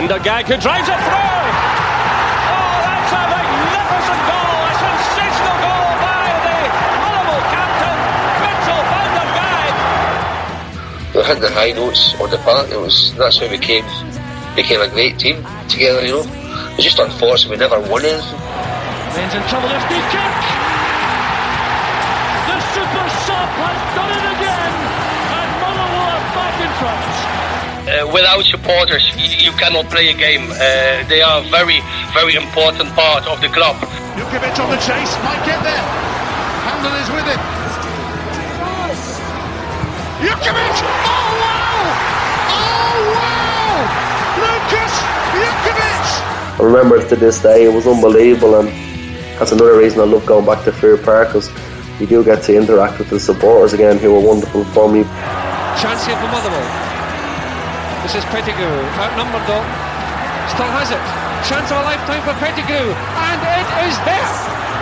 Peter Gagg, who drives it through. Oh, that's a magnificent goal, a sensational goal by the Motherwell captain, Mitchell van der Gagg. We had the high notes on the park. That's how we became a great team together. You know, it's just unfortunate we never won anything. Ben's in trouble. There's Dukirk. The super sub has done it again, and Motherwell are back in front. Without supporters, you cannot play a game. They are a very, very important part of the club. Jukovic on the chase, might get there. Handel is with it. Jukovic! Oh wow! Oh wow! Lucas Jukovic! I remember to this day, it was unbelievable, and that's another reason I love going back to Fair Park, because you do get to interact with the supporters again, who were wonderful for me. Chance here for Motherwell. This is Pettigrew, outnumbered though. Still has it. Chance of a lifetime for Pettigrew, and it is there.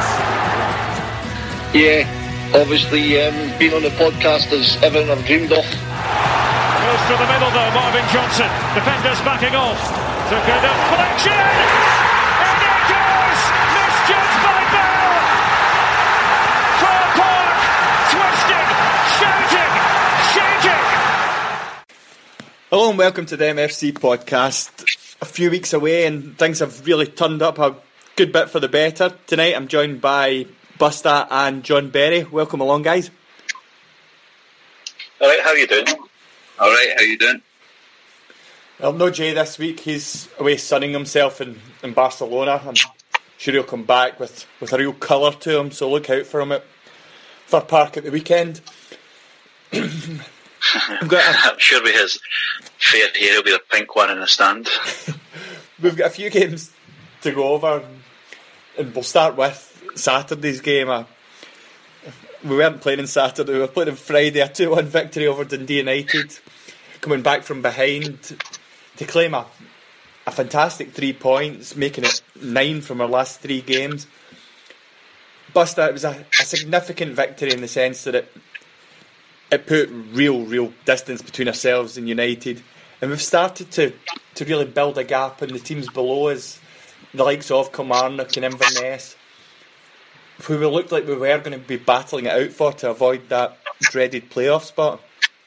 Yeah, obviously being on the podcast is everything I've dreamed of. Goes to the middle though, Marvin Johnson. Defenders backing off. Took a deflection. And it goes! Misjudged by Bell. Fir Park, twisting, shouting, shaking. Hello and welcome to the MFC podcast. A few weeks away and things have really turned up a good bit for the better. Tonight I'm joined by Busta and John Berry. Welcome along, guys. Alright, how are you doing? Alright, how you doing? Well, no Jay this week. He's away sunning himself in Barcelona. I'm sure he'll come back with a real colour to him, so look out for him at Fir Park at the weekend. I'm sure with his fair hair he'll be the pink one in the stand. We've got a few games to go over, and we'll start with Saturday's game. We weren't playing on Saturday, we were playing on Friday. A 2-1 victory over Dundee United, coming back from behind to claim a fantastic 3 points, making it 9 from our last 3 games. Busta, it was a significant victory in the sense that it put real distance between ourselves and United, and we've started to really build a gap in the teams below us, the likes of Kilmarnock and Inverness, who we looked like we were going to be battling it out for to avoid that dreaded playoff spot.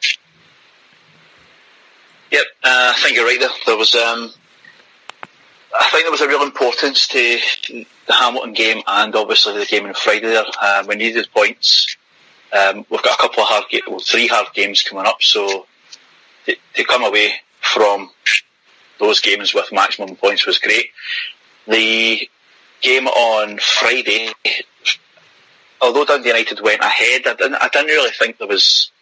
Yep, I think you're right there. There was, I think there was a real importance to the Hamilton game and obviously the game on Friday there. We needed points. We've got a couple of 3 hard games coming up, so to come away from those games with maximum points was great. The game on Friday, although Dundee United went ahead, I didn't really think there was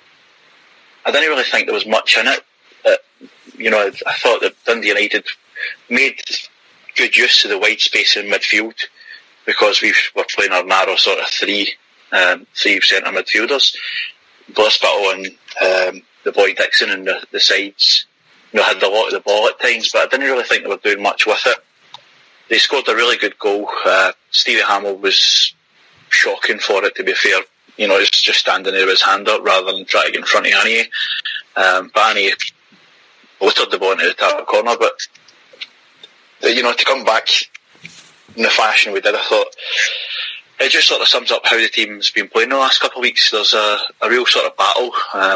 much in it. I thought that Dundee United made good use of the wide space in midfield because we were playing our narrow sort of three centre midfielders. Bliss-Battle and the boy Dixon and the sides had a lot of the ball at times, but I didn't really think they were doing much with it. They scored a really good goal. Stevie Hamill was shocking for it, to be fair. He's just standing there with his hand up rather than trying to get in front of Annie. But Annie littered the ball into the top corner, but to come back in the fashion we did, I thought it just sort of sums up how the team's been playing the last couple of weeks. There's a real sort of battle.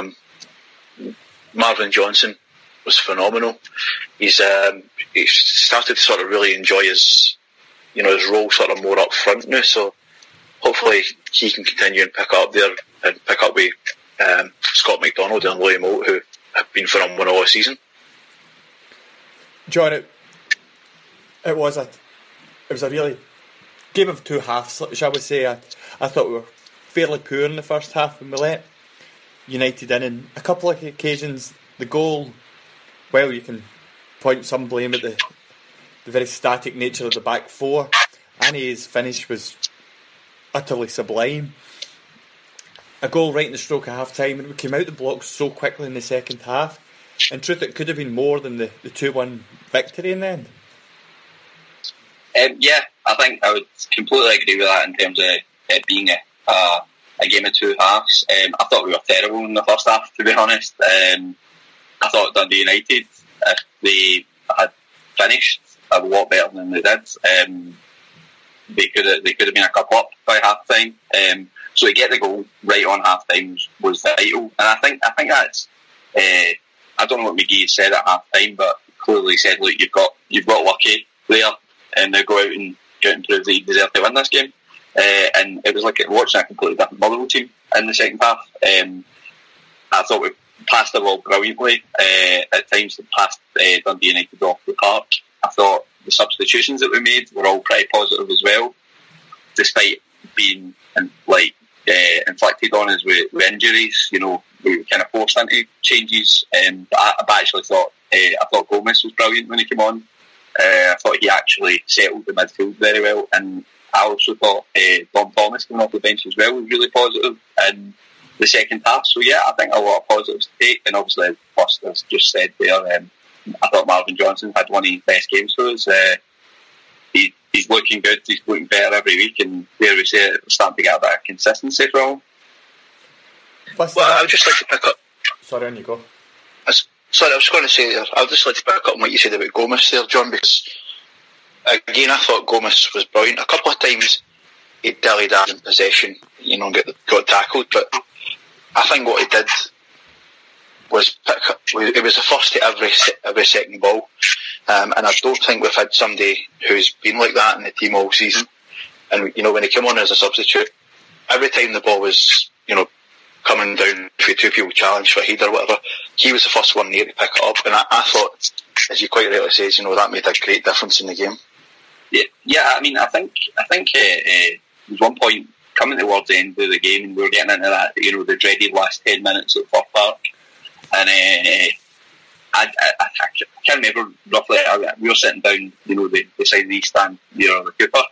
Marvin Johnson was phenomenal. He's started to sort of really enjoy his role sort of more up front now, so hopefully he can continue and pick up with Scott McDonald and Louis Moult, who have been phenomenal all season. John, it was a really game of 2 halves, shall we say. I thought we were fairly poor in the first half, and we let United in a couple of occasions. The goal, well, you can point some blame at the very static nature of the back four. Annie's finish was utterly sublime. A goal right in the stroke of half time, and we came out the blocks so quickly in the second half. In truth, it could have been more than the 2-1 victory in the end. Yeah, I think I would completely agree with that in terms of it being a game of 2 halves. I thought we were terrible in the first half, to be honest. I thought Dundee United, if they had finished a lot better than they did. They could have been a couple up by half time. So to get the goal right on half time was vital, and I think that's. I don't know what McGee said at half time, but clearly said, "Look, you've got lucky there, and now go out and prove that you deserve to win this game." And it was like watching a completely different Motherwell team in the second half. I thought we passed the ball brilliantly. At times, we passed Dundee United off the park. I thought the substitutions that we made were all pretty positive as well, despite being inflicted on us with injuries. You know, we were kind of forced into changes. But I actually thought Gomez was brilliant when he came on. I thought he actually settled the midfield very well, and I also thought Dom Thomas coming off the bench as well was really positive in the second half. So yeah, I think a lot of positives to take, and obviously, as just said there, I thought Marvin Johnson had one of his best games for us. He's looking good, he's looking better every week, and there we say we're starting to get a bit of consistency from him. Well, I would just like to pick up. Sorry, on you go. I was going to say there, I would just like to pick up on what you said about Gomez there, John, because again, I thought Gomez was brilliant. A couple of times he dillied out in possession, you know, got tackled, but I think what he did was pick up. It was the first to every second ball, and I don't think we've had somebody who's been like that in the team all season. And you know, when he came on as a substitute, every time the ball was, you know, coming down for two people challenge for a header or whatever, he was the first one there to pick it up, and I thought, as you quite rightly says, you know, that made a great difference in the game. Yeah. I mean, I think there was one point coming towards the end of the game, and we were getting into that, you know, the dreaded last 10 minutes at Fir Park, and I can't remember roughly. We were sitting down, you know, beside the east stand near the Cooper.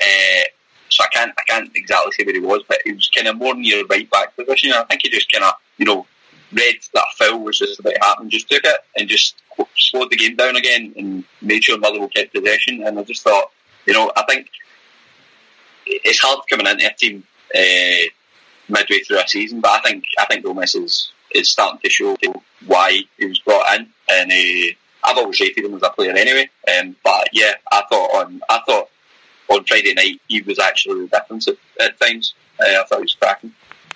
So I can't exactly say where he was, but he was kind of more near right back position. I think he just kind of, you know, read that a foul was just about to happen, just took it and just slowed the game down again and made sure Motherwell kept possession. And I just thought, you know, I think it's hard coming into a team midway through a season, but I think Gomez is starting to show why he was brought in, and I've always rated him as a player anyway. But yeah, I thought on Friday night he was actually the difference at times. I thought he was cracking.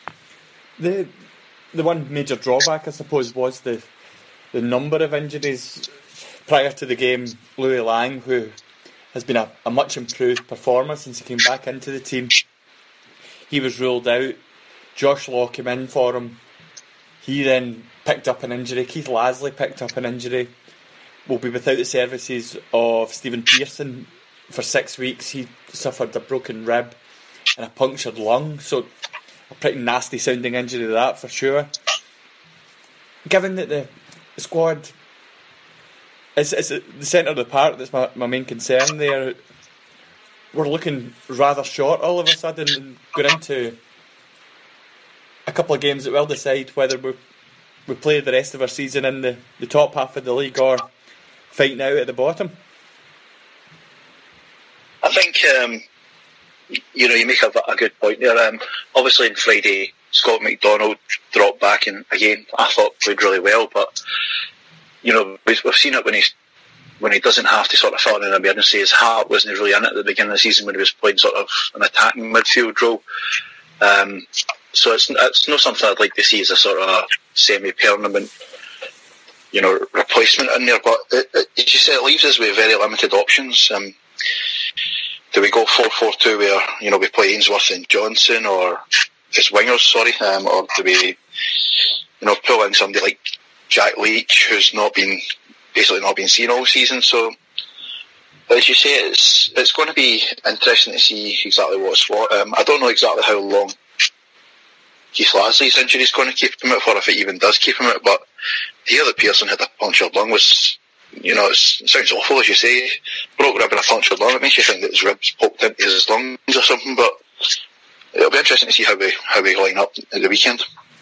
The one major drawback, I suppose, was the number of injuries prior to the game. Louis Lang, who has been a much improved performer since he came back into the team, he was ruled out. Josh Law came in for him. He then picked up an injury. Keith Lasley picked up an injury. Will be without the services of Stephen Pearson for 6 weeks. He suffered a broken rib and a punctured lung, so a pretty nasty sounding injury to that for sure. Given that the squad is the centre of the park, that's my main concern there. We're looking rather short all of a sudden, and going into a couple of games that will decide whether we play the rest of our season in the top half of the league or fighting out at the bottom. I think you know, you make a good point there. Obviously on Friday, Scott McDonald dropped back, and again I thought played really well, but you know, we've seen it when he doesn't have to sort of fill in an emergency. His heart wasn't really in it at the beginning of the season when he was playing sort of an attacking midfield role. So it's not something I'd like to see as a sort of semi-permanent, you know, replacement in there. But as you say, it leaves us with very limited options. Do we go 4-4-2 where, you know, we play Ainsworth and Johnson, or as wingers, or do we, you know, pull in somebody like Jack Leach, who's basically not been seen all season? So, as you say, it's going to be interesting to see exactly what's what. I don't know exactly how long Keith Lasley's injury is going to keep him out, or if it even does keep him out. But to hear that Pearson had a punctured lung was, you know, it sounds awful, as you say, broke rib and a punctured lung. It makes you think that his ribs poked into his lungs or something. But it'll be interesting to see how we line up at the weekend.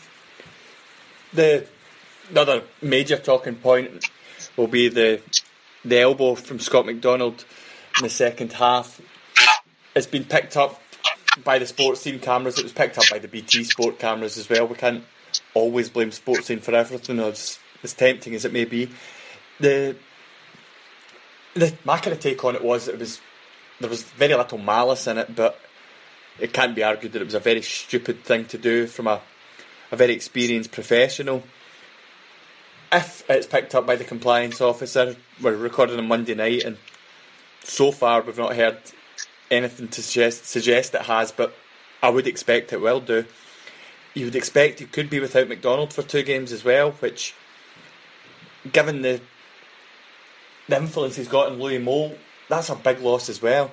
The other major talking point will be the elbow from Scott McDonald in the second half. It's been picked up by the sports team cameras. It was picked up by the BT Sport cameras as well. We can't always blame sports team for everything, as tempting as it may be. The My kind of take on it was there was very little malice in it, but it can't be argued that it was a very stupid thing to do from a very experienced professional. If it's picked up by the compliance officer, we're recording on Monday night, and so far we've not heard anything to suggest it has, but I would expect it will do. You would expect he could be without McDonald for 2 games as well, which, given the influence he's got in Louis Mole, that's a big loss as well.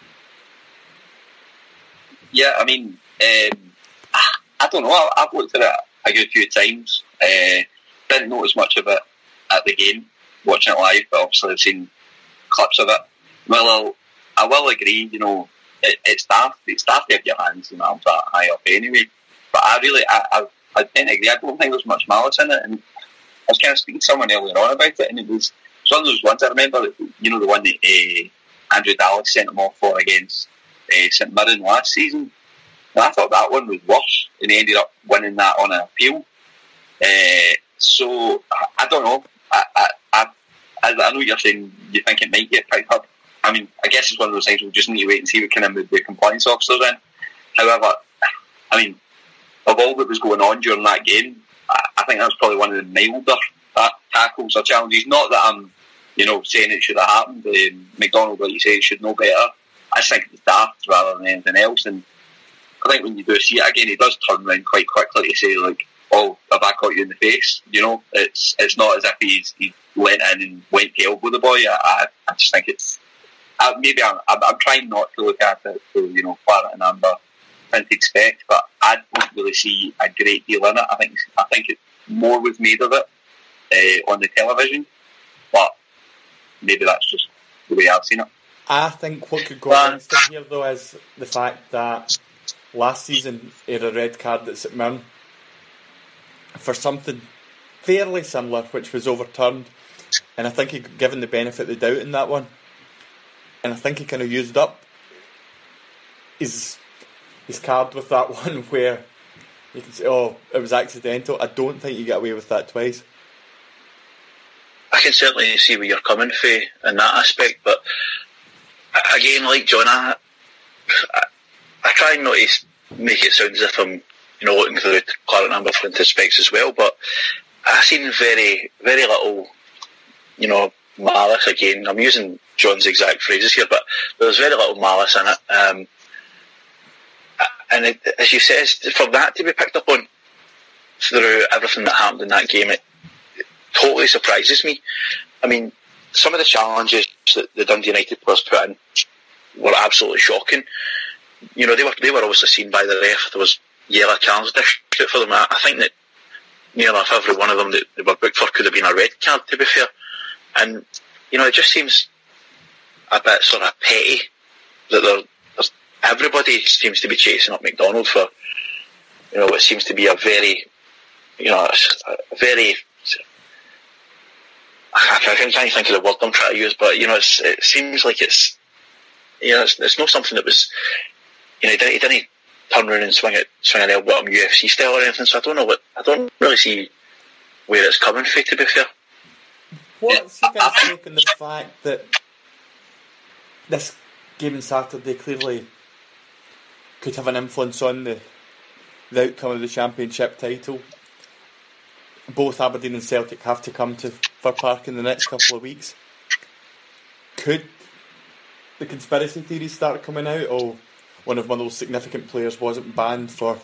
Yeah, I mean, I don't know. I've looked at it a good few times. Didn't notice much of it at the game, watching it live, but obviously I've seen clips of it. Well, I will agree, you know, it's daft to have your hands and arms that high up anyway. But I tend to agree. I don't think there's much malice in it. And I was kind of speaking to someone earlier on about it, and it was one of those ones I remember, you know, the one that Andrew Dallas sent him off for against St Mirren last season. And I thought that one was worse, and he ended up winning that on an appeal. So I don't know. I know you're saying you think it might get picked up. I mean, I guess it's one of those things we'll just need to wait and see what kind of move the compliance officers in. However, I mean, of all that was going on during that game, I think that was probably one of the milder tackles or challenges. Not that I'm, you know, saying it should have happened. McDonald, like you say, should know better. I just think it was daft rather than anything else. And I think when you do see it again, he does turn around quite quickly to say, like, "Oh, have I caught you in the face?" You know, it's not as if he went in and went to elbow the boy. I just think it's maybe I'm trying not to look at it through, you know, claret and amber printed spec, but I don't really see a great deal in it. I think it more was made of it on the television, but maybe that's just the way I've seen it. I think what could go against him here, though, is the fact that last season he had a red card at St Mirren for something fairly similar, which was overturned, and I think he got given the benefit of the doubt in that one, and I think he kind of used up his card with that one, where you can say, "Oh, it was accidental." I don't think you get away with that twice. I can certainly see where you're coming from in that aspect, but again, like John, I try not to make it sound as if I'm, you know, looking through claret and amber printed specs as well, but I've seen very, very little, you know, malice. Again, I'm using John's exact phrases here, but there's very little malice in it. And it, as you said, for that to be picked up on through everything that happened in that game, it totally surprises me. I mean, some of the challenges that the Dundee United players put in were absolutely shocking. You know, they were obviously seen by the ref. There was yellow cards dished out for them. I think that near enough every one of them that they were booked for could have been a red card, to be fair. And, you know, it just seems a bit sort of petty that everybody seems to be chasing up McDonald for, you know, what seems to be a very, you know, a very, I'm trying to think of the word I'm trying to use, but, you know, it seems like it's, you know, it's not something that was, you know, he didn't turn around and swing an elbow at him UFC style or anything, so I don't really see where it's coming from, to be fair. What's your guys' take on the fact that this game on Saturday clearly could have an influence on the outcome of the championship title? Both Aberdeen and Celtic have to come to Fir Park in the next couple of weeks. Could the conspiracy theories start coming out? Or one of those significant players wasn't banned for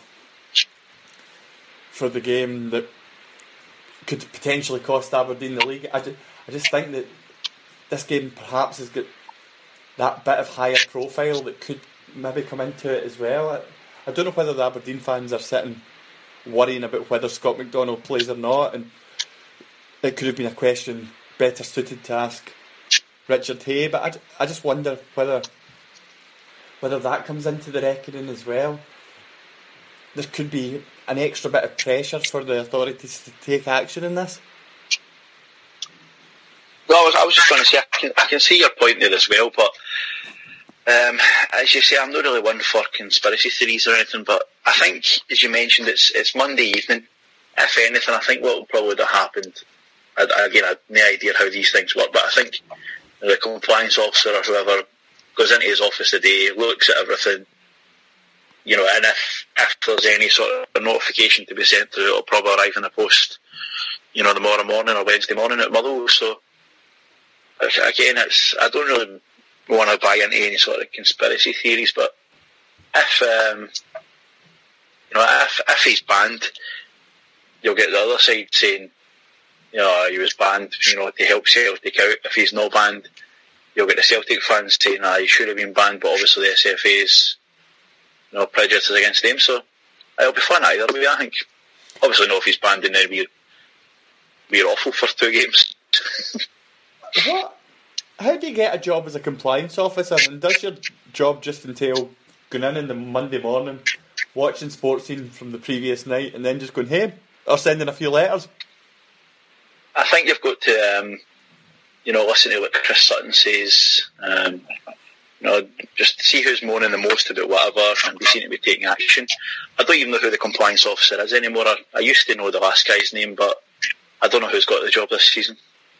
the game that could potentially cost Aberdeen the league? I just think that this game perhaps has got that bit of higher profile that could maybe come into it as well. I don't know whether the Aberdeen fans are sitting worrying about whether Scott McDonald plays or not, and it could have been a question better suited to ask Richard Hay, but I just wonder whether that comes into the reckoning as well. There could be an extra bit of pressure for the authorities to take action in this. Well, I was just going to say, I can see your point there as well, but as you say, I'm not really one for conspiracy theories or anything, but I think, as you mentioned, it's Monday evening. If anything, I think what will probably have happened, again, I have no idea how these things work, but I think the compliance officer or whoever goes into his office today, looks at everything, you know, and if there's any sort of notification to be sent through, it'll probably arrive in the post, you know, tomorrow morning or Wednesday morning at Motherwell. So again, I don't really want to buy into any sort of conspiracy theories, but if he's banned, you'll get the other side saying, you know, he was banned, you know, to help Celtic out. If he's not banned, you'll get the Celtic fans saying, he should have been banned, but obviously the SFA's, you know, prejudices against them. So it'll be fun either way, I think. Obviously not if he's banned and then we're awful for 2 games. What? How do you get a job as a compliance officer? And does your job just entail going in the Monday morning, watching Sports Scene from the previous night, and then just going home? Or sending a few letters? I think you've got to, you know, listen to what Chris Sutton says, you know, just see who's moaning the most about whatever, and we seem to be taking action. I don't even know who the compliance officer is anymore. I used to know the last guy's name, but I don't know who's got the job this season.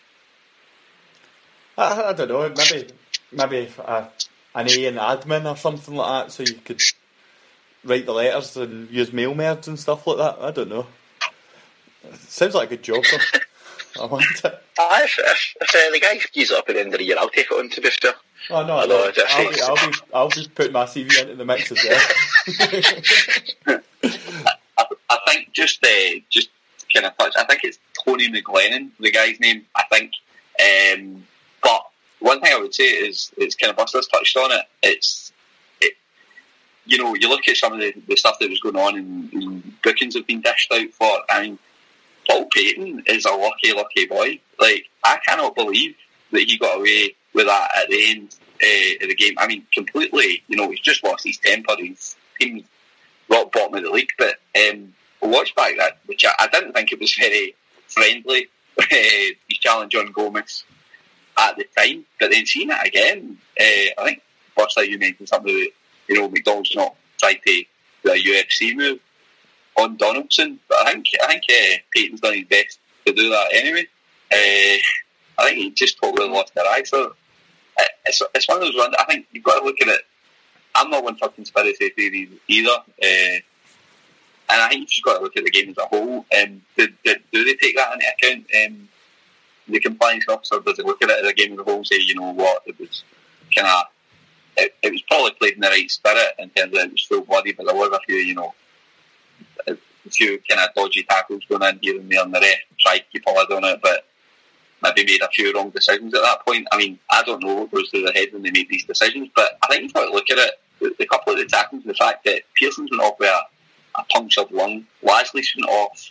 I don't know, maybe an A in admin or something like that, so you could write the letters and use mail merge and stuff like that. I don't know. It sounds like a good job, though. I want it. If the guy gives it up at the end of the year, I'll take it on, to be fair. Oh no, I'll be putting my CV into the mix as well. I think just kind of touch. I think it's Tony McGlennon, the guy's name. I think, but one thing I would say is it's kind of Buster's touched on it. You know, you look at some of the stuff that was going on and bookings have been dished out for. I mean, Paul Payton is a lucky boy. Like, I cannot believe that he got away with that at the end of the game. I mean, completely, you know, he's just lost his temper. His team's rock bottom of the league. But watch back that, which I didn't think it was very friendly, his challenge on Gomez at the time. But then seeing it again, I think, first time you mentioned something about, you know, McDonald's not tried to do a UFC move on Donaldson, but I think Peyton's done his best to do that anyway. I think he just totally lost their eye. So it's one of those ones. I think you've got to look at it. I'm not one for conspiracy theories either, and I think you've just got to look at the game as a whole. Do they take that into account? The compliance officer, does it look at it as a game as a whole and say, you know what, it was kind of. It was probably played in the right spirit in terms of it was full bloody, but there was a few, you know, a few kind of dodgy tackles going in here and there, and the ref tried to keep a lid on it, but maybe made a few wrong decisions at that point. I mean, I don't know what goes through their head when they make these decisions, but I think you've got to look at it. The couple of the tackles, the fact that Pearson's went off with a punctured lung, Lasley's went off.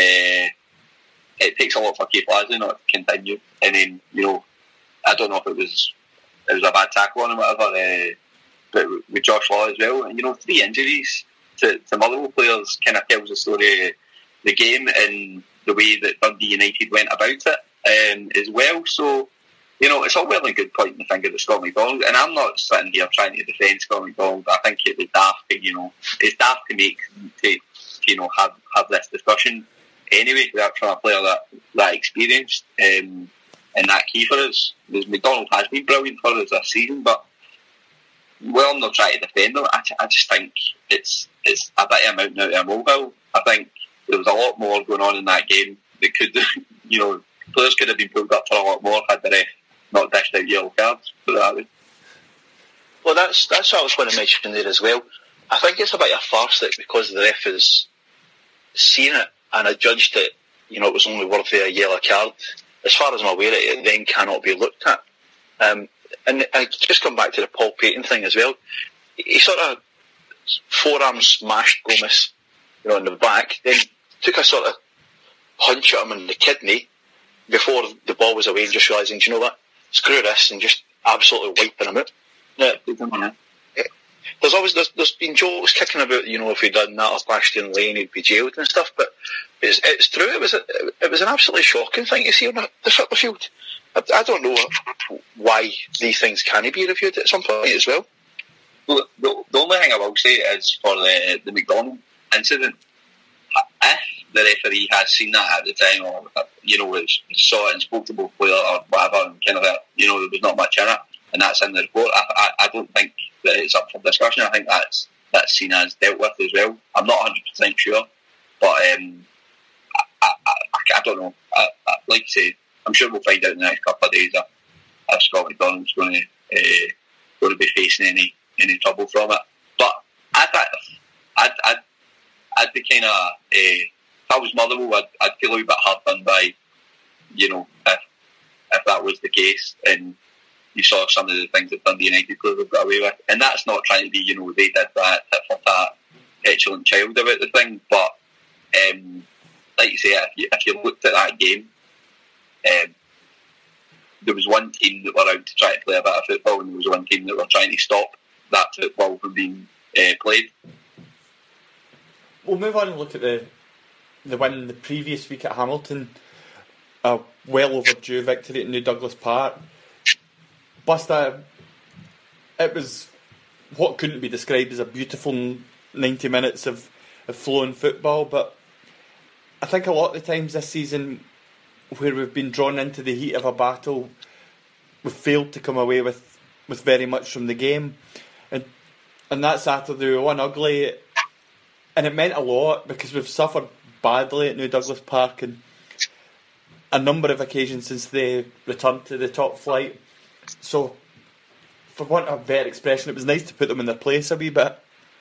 It takes a lot for Keith Lasley not to continue, and then, you know, I don't know if it was a bad tackle on him or whatever, but with Josh Law as well. And, you know, 3 injuries to Motherwell players kind of tells the story of the game and the way that Dundee United went about it as well. So, you know, it's all well and good pointing the finger at Scott McDonald, and I'm not sitting here trying to defend Scott McDonald. I think it'd be daft to, you know, it's daft to you know, have this discussion anyway, without trying to player that experienced and that key for us. Because McDonald has been brilliant for us this season, but I'm not trying to defend him. I just think it's a bit of a mountain out of a molehill. I think there was a lot more going on in that game that could, you know, players could have been pulled up for a lot more had the ref not dished out yellow cards, put it that way. Well, that's what I was going to mention there as well. I think it's a bit of a farce that because the ref has seen it and adjudged it, you know, it was only worthy of a yellow card. As far as I'm aware, it then cannot be looked at. And I just come back to the Paul Payton thing as well. He sort of forearm smashed Gomez, you know, in the back, then took a sort of punch at him in the kidney before the ball was away and just realising, do you know what, screw this, and just absolutely wiping him out. Yeah. There's been jokes kicking about, you know, if he'd done that off Ashton Lane he'd be jailed and stuff, but it's true. It was an absolutely shocking thing to see on the football field. I don't know why these things can be reviewed at some point as well. Well, the only thing I will say is for the McDonald incident, if the referee has seen that at the time, or saw it and spoke to both players or whatever, and kind of there was not much in it, and that's in the report. I don't think that it's up for discussion. I think that's seen as dealt with as well. I'm not 100% sure, but I don't know. I'd like to say, I'm sure we'll find out in the next couple of days if Scott McDonald's going to be facing any trouble from it. But I'd be kind of, if I was Motherwell, I'd feel a wee bit hard done by, if that was the case, and you saw some of the things that Dundee United players have got away with. And that's not trying to be, they did that, tit for tat, petulant child about the thing, but like you say, if you looked at that game, there was one team that were out to try to play a bit of football, and there was one team that were trying to stop that football from being played. We'll move on and look at the win the previous week at Hamilton, a well overdue victory at New Douglas Park. Busta, it was what couldn't be described as a beautiful 90 minutes of flowing football, but I think a lot of the times this season where we've been drawn into the heat of a battle, we've failed to come away with very much from the game. And that Saturday we won ugly, and it meant a lot because we've suffered badly at New Douglas Park on a number of occasions since they returned to the top flight. So, for want of a better expression, it was nice to put them in their place a wee bit.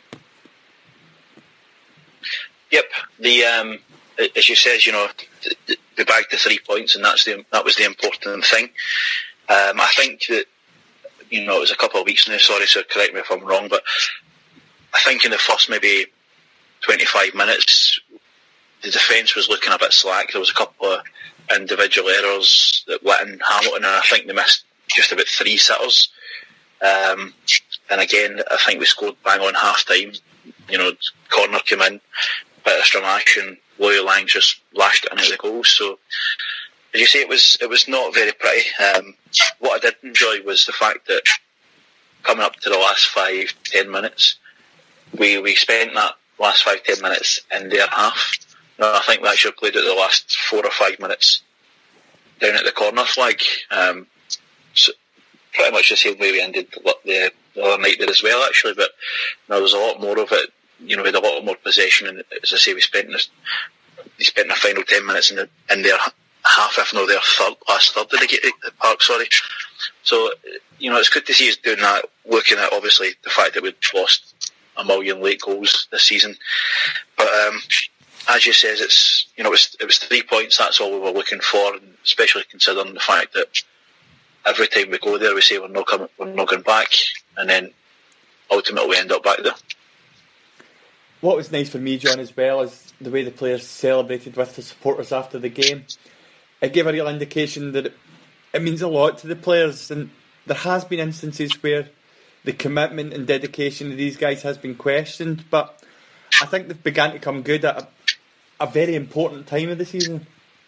Yep, as you said, they bagged the 3 points, and that was the important thing. I think that it was a couple of weeks now. Sorry, so correct me if I'm wrong, but I think in the first maybe 25 minutes, the defence was looking a bit slack. There was a couple of individual errors that let in Hamilton, and I think they missed just about 3 sitters. And again, I think we scored bang on half time. Corner came in, bit of strum action. Louis Lang just lashed it into the goal. So, as you say, it was not very pretty. What I did enjoy was the fact that coming up to the last 5-10 minutes, we spent that last 5-10 minutes in their half. I think we actually played it the last 4 or 5 minutes down at the corner flag. So pretty much the same way we ended the other night there as well, actually. But there was a lot more of it. We had a lot more possession, and as I say, they spent the final 10 minutes in their half, if not their last third of the park. Sorry. So it's good to see us doing that. Looking at obviously the fact that we'd lost 1 million late goals this season, but as you says, it was 3 points. That's all we were looking for, and especially considering the fact that every time we go there, we say we're not going back, and then ultimately we end up back there. What was nice for me, John, as well, is the way the players celebrated with the supporters after the game. It gave a real indication that it means a lot to the players, and there has been instances where the commitment and dedication of these guys has been questioned, but I think they've begun to come good at a very important time of the season.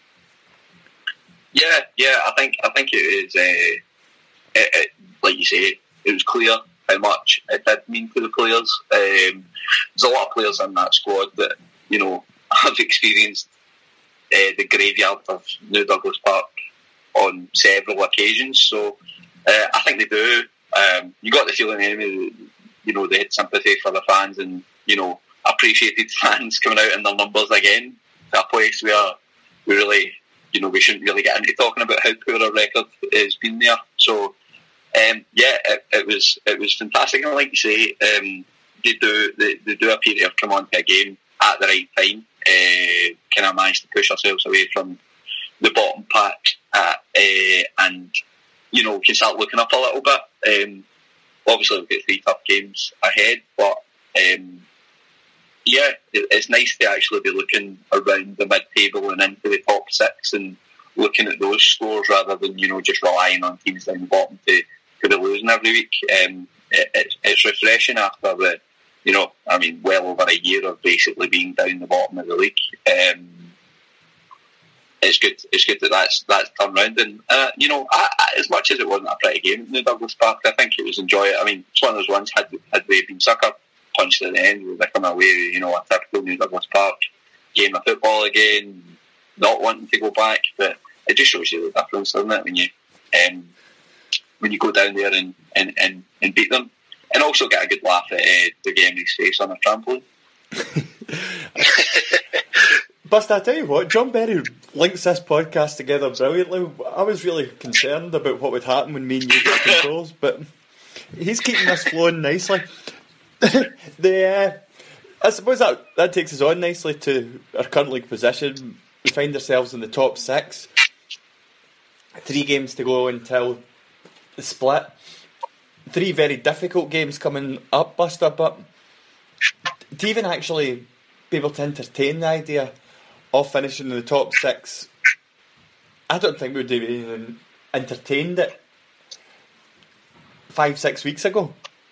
Yeah, I think it is. Like you say, it was clear how much it did mean to the players. There's a lot of players in that squad that have experienced the graveyard of New Douglas Park on several occasions. So I think they do. You got the feeling anyway that they had sympathy for the fans, and appreciated fans coming out in their numbers again to a place where we really, we shouldn't really get into talking about how poor our record has been there. So it was fantastic, and like you say, they do appear to have come on to a game at the right time. Kind of managed to push ourselves away from the bottom pack, and can start looking up a little bit. Obviously, we've got 3 tough games ahead, but it's nice to actually be looking around the mid-table and into the top 6 and looking at those scores rather than just relying on teams down the bottom to be losing every week. It's refreshing after well over a year of basically being down the bottom of the league. It's good that that's turned round, and as much as it wasn't a pretty game in the Douglas Park, I think it was enjoyable. I mean, it's one of those ones, had we been sucker punched at the end, we'd have come away, a typical New Douglas Park game of football again, not wanting to go back. But it just shows you the difference, doesn't it, when you go down there and beat them, and also get a good laugh at the Emery's face on a trampoline. Bust, I tell you what, John Berry links this podcast together brilliantly. I was really concerned about what would happen when me and you get controls, but he's keeping this flowing nicely. I suppose that takes us on nicely to our current league position. We find ourselves in the top 6. 3 games to go until the split. 3 very difficult games coming up, Buster, but to even actually be able to entertain the idea of finishing in the top 6, I don't think we would have even entertained it 5-6 weeks ago.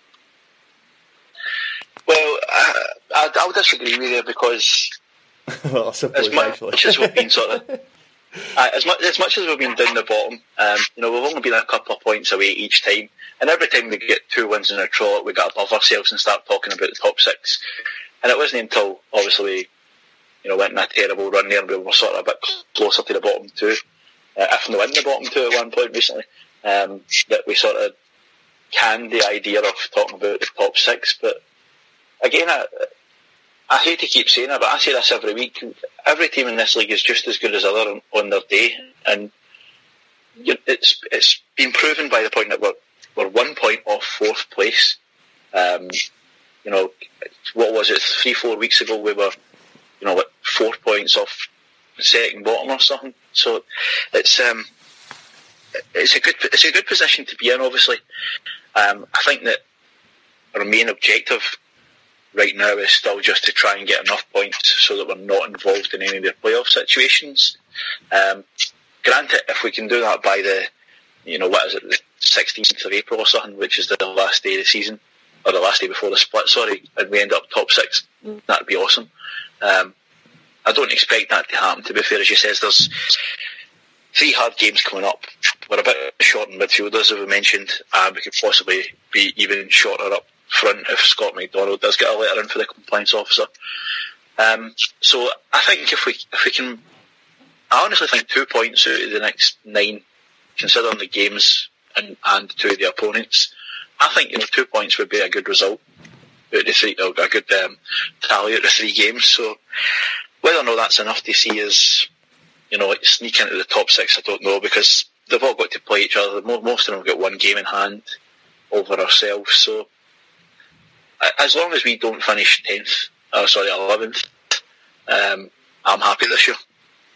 Well, I'll disagree with you, because well, I suppose, as much as we've been as much as we've been down the bottom, we've only been a couple of points away each time, and every time we get 2 wins in a trot, we get above ourselves and start talking about the top 6. And it wasn't until obviously went in a terrible run there, and we were sort of a bit closer to the bottom 2, if not in the bottom 2 at one point recently, that we sort of canned the idea of talking about the top 6. But again, I hate to keep saying it, but I say this every week. Every team in this league is just as good as other on their day, and it's been proven by the point that we're 1 point off 4th place. What was it? 3-4 weeks ago we were, 4 points off the second bottom or something. So it's a good position to be in. Obviously, I think that our main objective right now is still just to try and get enough points so that we're not involved in any of the playoff situations. Granted, if we can do that by the 16th of April or something, which is the last day of the season, or the last day before the split, and we end up top 6, that'd be awesome. I don't expect that to happen, to be fair. As you said, there's 3 hard games coming up. We're a bit short in midfielders, as we mentioned, and we could possibly be even shorter up front if Scott McDonald does get a letter in for the compliance officer. So I think if we can, I honestly think 2 points out of the next 9, considering the games and 2 of the opponents, I think 2 points would be a good result out of the 3, a good tally out of 3 games. So whether or not that's enough to see us, sneak into the top 6, I don't know, because they've all got to play each other. Most of them have got 1 game in hand over ourselves. So as long as we don't finish 11th, I'm happy this year.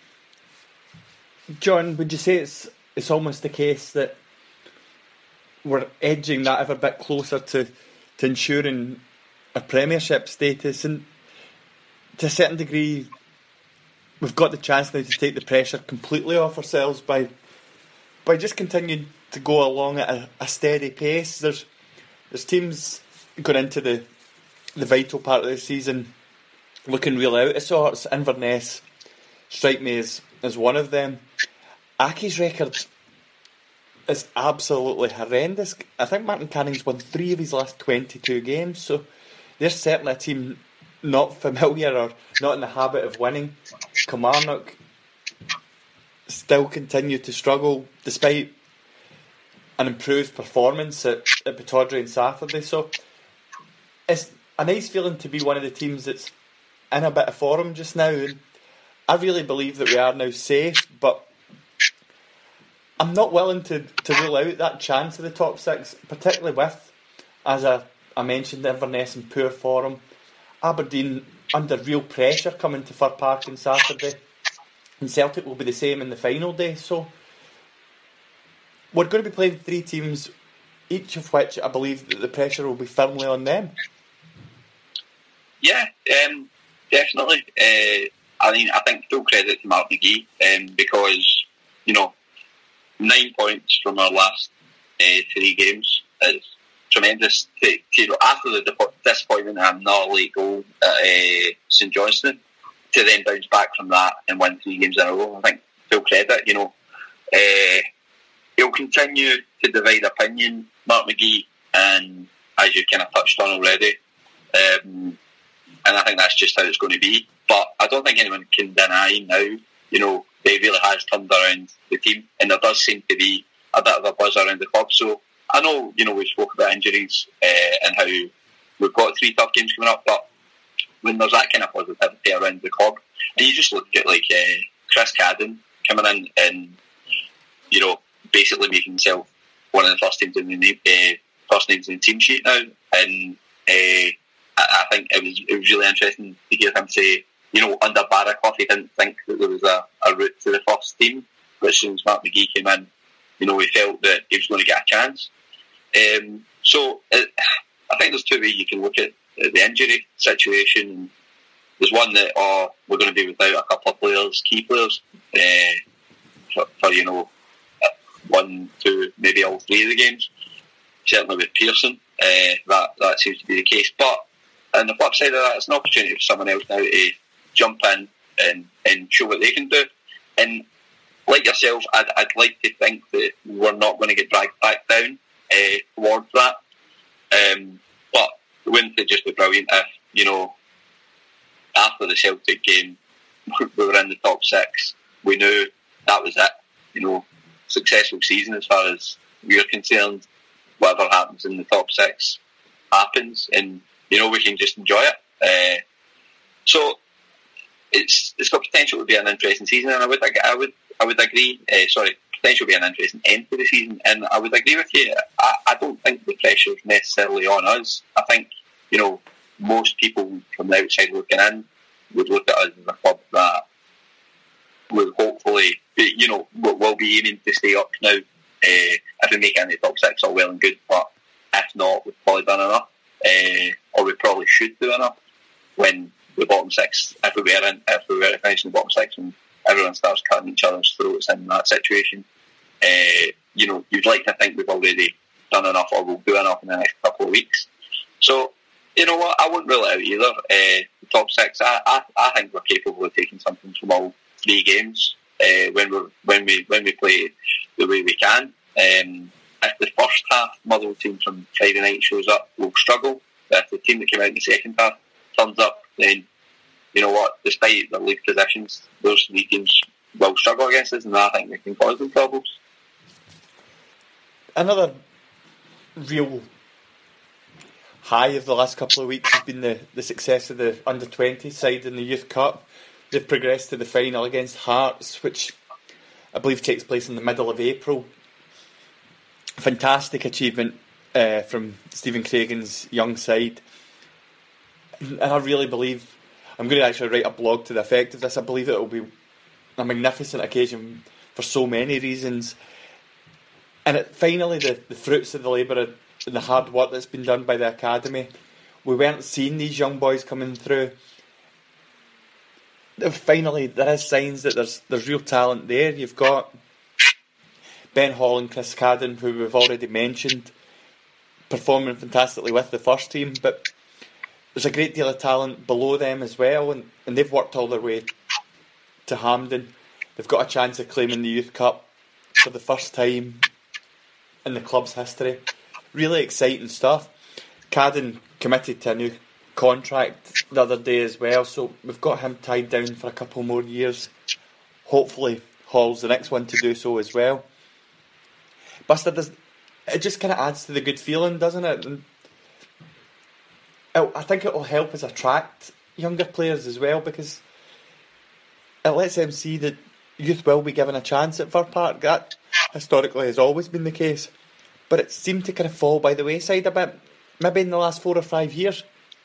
John, would you say it's almost the case that we're edging that ever bit closer to ensuring a Premiership status, and to a certain degree we've got the chance now to take the pressure completely off ourselves by just continuing to go along at a steady pace? There's teams going into the vital part of the season looking real out of sorts. Inverness strike me as one of them. Aki's record is absolutely horrendous. I think Martin Canning's won 3 of his last 22 games, so they're certainly a team not familiar or not in the habit of winning. Kilmarnock still continue to struggle despite an improved performance at Pittodrie on Saturday. So it's a nice feeling to be one of the teams that's in a bit of form just now, and I really believe that we are now safe, but I'm not willing to rule out that chance of the top 6, particularly with, as I mentioned, Inverness in poor form, Aberdeen under real pressure coming to Fir Park on Saturday, and Celtic will be the same in the final day. So we're going to be playing 3 teams, each of which I believe that the pressure will be firmly on them. Yeah, definitely. I think full credit to Mark McGee, because 9 points from our last 3 games is tremendous. After the disappointment and not a late goal at St Johnstone, to then bounce back from that and win 3 games in a row, I think full credit. He'll continue to divide opinion, Mark McGee, and as you kind of touched on already, and I think that's just how it's going to be. But I don't think anyone can deny now, you know, they really has turned around the team, and there does seem to be a bit of a buzz around the club. So I know, you know, we spoke about injuries and how we've got 3 tough games coming up, but when there's that kind of positivity around the club, and you just look at like Chris Cadden coming in and, you know, basically making himself one of the first names in the team sheet now, and I think it was really interesting to hear him say, you know, under Baraclough he didn't think that there was a route to the first team, but as soon as Mark McGee came in, you know, he felt that he was going to get a chance. So I think there's 2 ways you can look at the injury situation. There's one that we're going to be without a couple of players, key players, for you know, 1, 2, maybe all 3 of the games. Certainly with Pearson, that seems to be the case. But on the flip side of that, it's an opportunity for someone else now to jump in and show what they can do. And like yourself, I'd like to think that we're not going to get dragged back down towards that. But wouldn't it just be brilliant if, you know, after the Celtic game, we were in the top 6, we knew that was it, you know, successful season as far as we're concerned. Whatever happens in the top 6 happens, and, you know, we can just enjoy it. So it's got potential to be an interesting season, and I would agree. Potential to be an interesting end to the season, and I would agree with you. I don't think the pressure is necessarily on us. I think, you know, most people from the outside looking in would look at us as a club that will hopefully, you know, will be aiming to stay up now. If we make it in the top 6, all well and good, but if not, we've probably done enough, or we probably should do enough when the bottom 6, if we were finishing the bottom 6 and everyone starts cutting each other's throats in that situation. You know, you'd like to think we've already done enough, or we'll do enough in the next couple of weeks. So, you know what, I wouldn't rule it out either. The top 6, I think we're capable of taking something from all 3 games when we play the way we can. If the first half Motherwell team from Friday night shows up, we'll struggle. If the team that came out in the second half turns up, then you know what, despite the league positions, those 3 teams will struggle against us, and I think they can cause them problems. Another real high of the last couple of weeks has been the success of the under-20 side in the Youth Cup. They've progressed to the final against Hearts, which I believe takes place in the middle of April. Fantastic achievement from Stephen Craigan's young side. And I really believe, I'm going to actually write a blog to the effect of this, I believe it will be a magnificent occasion for so many reasons. And finally, the fruits of the labour and the hard work that's been done by the academy, we weren't seeing these young boys coming through. Finally, there is signs that there's real talent there. You've got Ben Hall and Chris Cadden, who we've already mentioned, performing fantastically with the first team, but there's a great deal of talent below them as well, and they've worked all their way to Hampden. They've got a chance of claiming the Youth Cup for the first time in the club's history. Really exciting stuff. Cadden committed to a new contract the other day as well, so we've got him tied down for a couple more years. Hopefully Hall's the next one to do so as well. Buster, it just kind of adds to the good feeling, doesn't it? And I think it will help us attract younger players as well, because it lets them see that youth will be given a chance at Fir Park. That historically has always been the case, but it seemed to kind of fall by the wayside a bit, maybe in the last 4 or 5 years.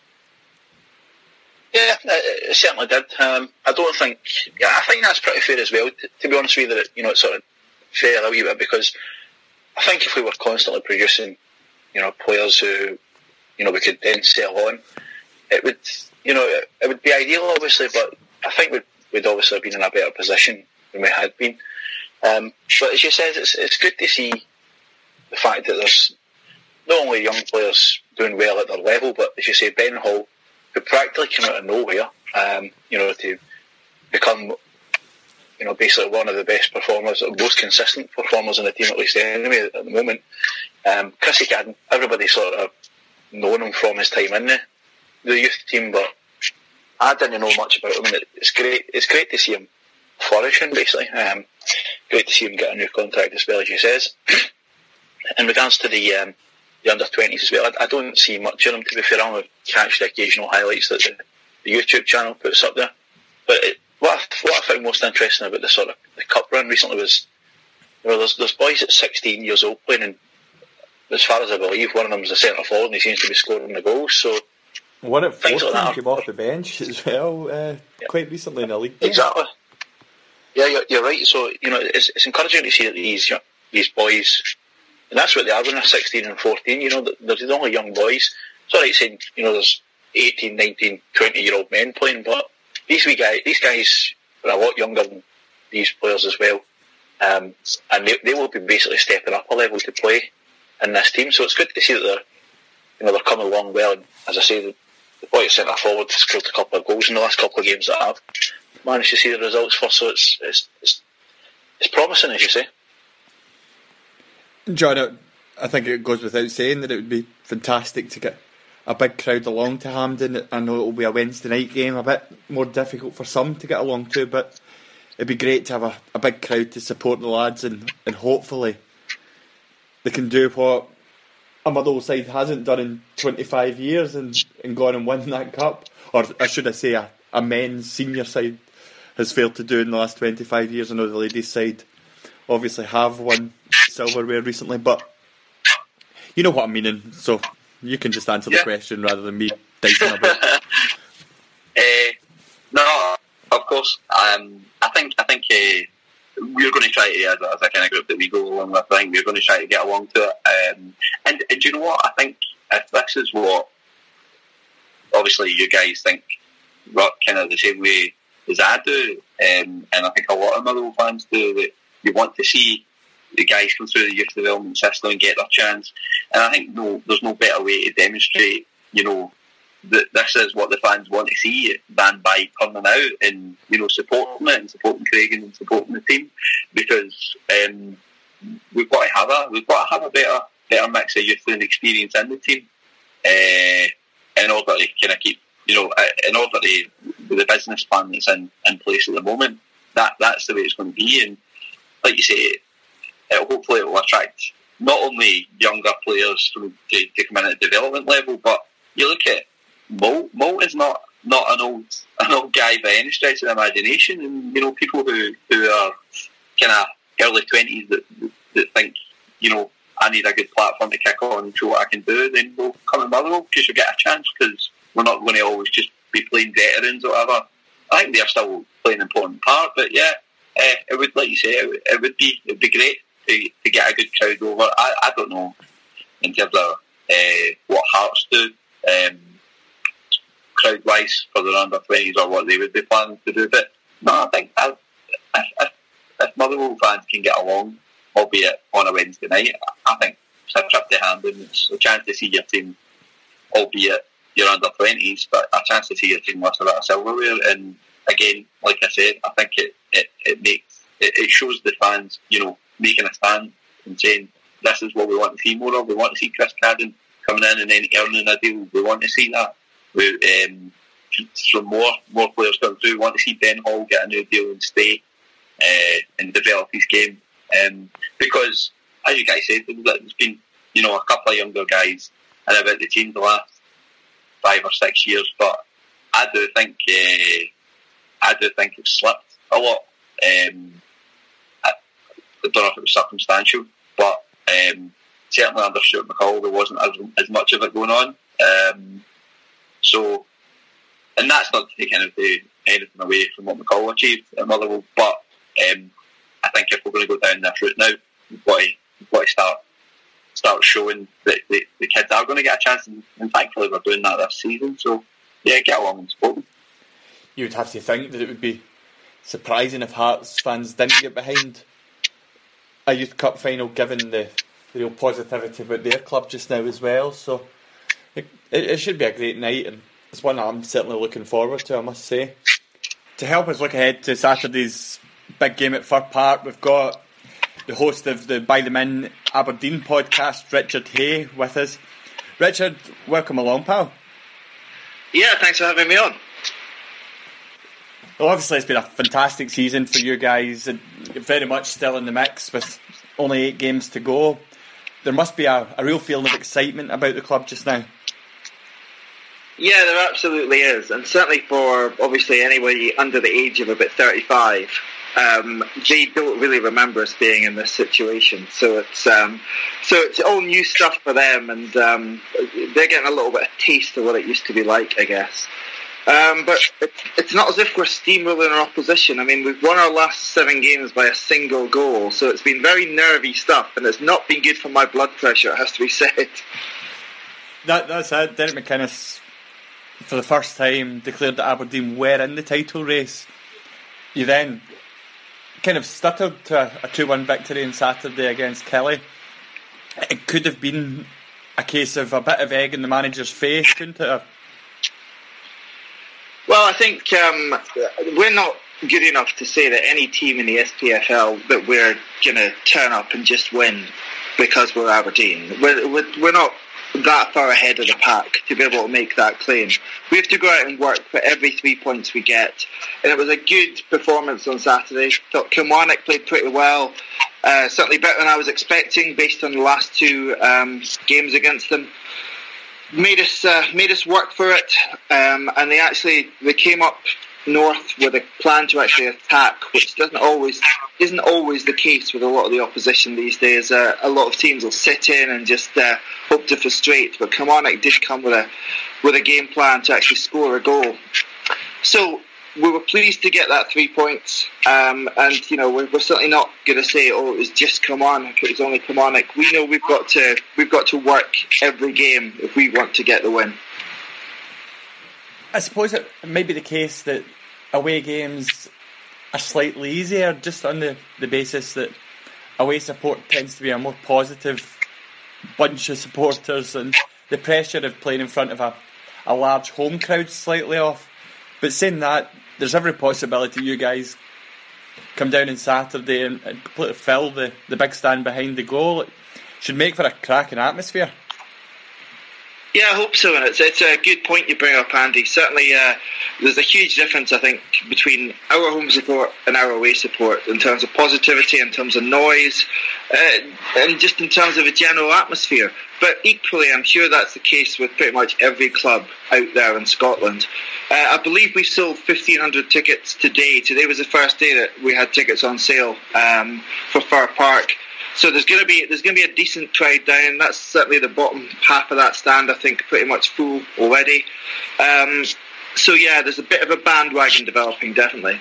Yeah, it certainly did. I think that's pretty fair as well. To be honest with you, that it sort of fell a wee bit, because I think if we were constantly producing, players who, we could then sell on, it would be ideal, obviously. But I think we'd obviously been in a better position than we had been. But as you said, it's good to see the fact that there's not only young players doing well at their level, but as you say, Ben Hall, who practically came out of nowhere, to become, basically one of the best performers, or most consistent performers in the team, at least anyway, at the moment. Chrissy Cadden, everybody sort of known him from his time in the youth team, but I didn't know much about him, and it's great. It's great to see him flourishing, basically. Great to see him get a new contract as well, as you says. In regards to the under-20s as well, I don't see much of them, to be fair. I only catch the occasional highlights that the YouTube channel puts up there. But what I found most interesting about the cup run recently was, there's boys at 16 years old playing, and as far as I believe, one of them is a centre forward, and he seems to be scoring the goals. So one at 14 like came off the bench as well, quite recently in the league game. Exactly. Yeah, you're right. So it's encouraging to see that these boys, and that's what they are when they're 16 and 14. They're only young boys. It's alright saying there's 18, 19, 20-year-old men playing, but these guys are a lot younger than these players as well, and they will be basically stepping up a level to play in this team. So it's good to see that they're coming along well. And as I say, the boy at centre forward scored a couple of goals in the last couple of games that I've managed to see the results for. So it's promising, as you say. John, I think it goes without saying that it would be fantastic to get a big crowd along to Hampden. I know it will be a Wednesday night game, a bit more difficult for some to get along to, but it'd be great to have a big crowd to support the lads, and hopefully they can do what a Motherwell side hasn't done in 25 years and gone and win that cup. Or should I say a men's senior side has failed to do in the last 25 years. I know the ladies' side obviously have won silverware recently, but you know what I'm meaning, so you can just answer the question rather than me dicing about it. No, of course. I think we're going to try to, as a kind of group that we go along with, I think we're going to try to get along to it. And do you know what? I think if this is what, obviously you guys think kind of the same way as I do, and I think a lot of Motherwell fans do, that you want to see the guys come through the youth development system and get their chance. And I think there's no better way to demonstrate, that this is what the fans want to see than by turning out and supporting it and supporting Craig and supporting the team, because we've got to have a better mix of youth and experience in the team in order to kind of keep in order to, with the business plan that's in place at the moment, that's the way it's going to be. And like you say, hopefully it will attract not only younger players to come in at the development level, but you look at Mo is not an old guy by any stretch of the imagination, and people who are kind of early 20s that think I need a good platform to kick on and show what I can do, then we'll come to Motherwell because you'll get a chance, because we're not going to always just be playing veterans or whatever. I think they're still playing an important part, but it would, like you say, it would be great to get a good crowd over. I don't know in terms of what Hearts do crowd wise for their under 20s or what they would be planning to do, but no, I think if Motherwell fans can get along, albeit on a Wednesday night, I think it's a trip to Hampden. It's a chance to see your team, albeit you're under 20s, but a chance to see your team lift a bit of silverware. And again, like I said, I think it shows the fans, making a stand and saying this is what we want to see more of. We want to see Chris Cadden coming in and then earning a deal. We want to see that. Some more players coming through. We want to see Ben Hall get a new deal and stay and develop his game. Because, as you guys said, there's been a couple of younger guys and about the team the last 5 or 6 years, but I do think it's slipped a lot. I don't know if it was circumstantial, but certainly under Stuart McCall there wasn't as much of it going on. And that's not to take anything away from what McCall achieved at Motherwell, but I think if we're going to go down that route now, we've got to start showing that the kids are going to get a chance, and thankfully we're doing that this season. So get along and support them. You would have to think that it would be surprising if Hearts fans didn't get behind a Youth Cup final, given the real positivity about their club just now as well. So it should be a great night, and it's one that I'm certainly looking forward to, I must say. To help us look ahead to Saturday's big game at Fir Park, we've got the host of the By the Min Aberdeen podcast, Richard Hay, with us. Richard, welcome along, pal. Yeah, thanks for having me on. Well, obviously it's been a fantastic season for you guys, and you're very much still in the mix with only 8 games to go. There must be a real feeling of excitement about the club just now. Yeah, there absolutely is, and certainly for obviously anybody under the age of about 35, they don't really remember us being in this situation. So it's all new stuff for them, and they're getting a little bit of taste of what it used to be like, I guess. But it's not as if we're steamrolling our opposition. I mean, we've won our last 7 games by a single goal, so it's been very nervy stuff, and it's not been good for my blood pressure, it has to be said. That's it. Derek McInnes, for the first time, declared that Aberdeen were in the title race. You then kind of stuttered to a 2-1 victory on Saturday against Kelly. It could have been a case of a bit of egg in the manager's face, couldn't it have? Well, I think we're not good enough to say that any team in the SPFL that we're going to turn up and just win because we're Aberdeen. We're not that far ahead of the pack to be able to make that claim. We have to go out and work for every 3 points we get. And it was a good performance on Saturday. Thought Kilmarnock played pretty well. Certainly better than I was expecting based on the last 2 games against them. Made us work for it, and they came up north with a plan to actually attack, which isn't always the case with a lot of the opposition these days. A lot of teams will sit in and just hope to frustrate, but Kilmarnock did come with a game plan to actually score a goal. So we were pleased to get that 3 points, and we're certainly not going to say, "Oh, it was just Kilmarnock. It was only Kilmarnock." We know we've got to work every game if we want to get the win. I suppose it may be the case that away games are slightly easier, just on the basis that away support tends to be a more positive bunch of supporters, and the pressure of playing in front of a large home crowd slightly off. But saying that, there's every possibility you guys come down on Saturday and completely fill the big stand behind the goal. It should make for a cracking atmosphere. Yeah, I hope so, and it's a good point you bring up, Andy. Certainly, there's a huge difference, I think, between our home support and our away support in terms of positivity, in terms of noise, and just in terms of a general atmosphere. But equally, I'm sure that's the case with pretty much every club out there in Scotland. I believe we sold 1,500 tickets today. Today was the first day that we had tickets on sale for Fir Park. So there's going to be a decent crowd down. That's certainly the bottom half of that stand, I think, pretty much full already. So yeah, there's a bit of a bandwagon developing, definitely.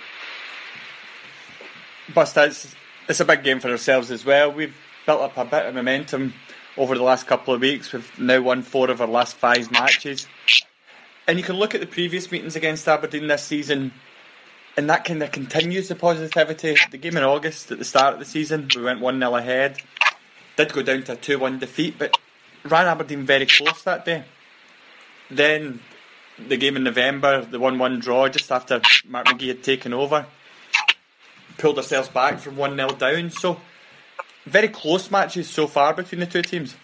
Buster, it's a big game for ourselves as well. We've built up a bit of momentum over the last couple of weeks. We've now won 4 of our last 5 matches. And you can look at the previous meetings against Aberdeen this season, and that kind of continues the positivity. The game in August at the start of the season, we went 1-0 ahead. Did go down to a 2-1 defeat, but ran Aberdeen very close that day. Then the game in November, the 1-1 draw just after Mark McGee had taken over. Pulled ourselves back from 1-0 down. So very close matches so far between the 2 teams.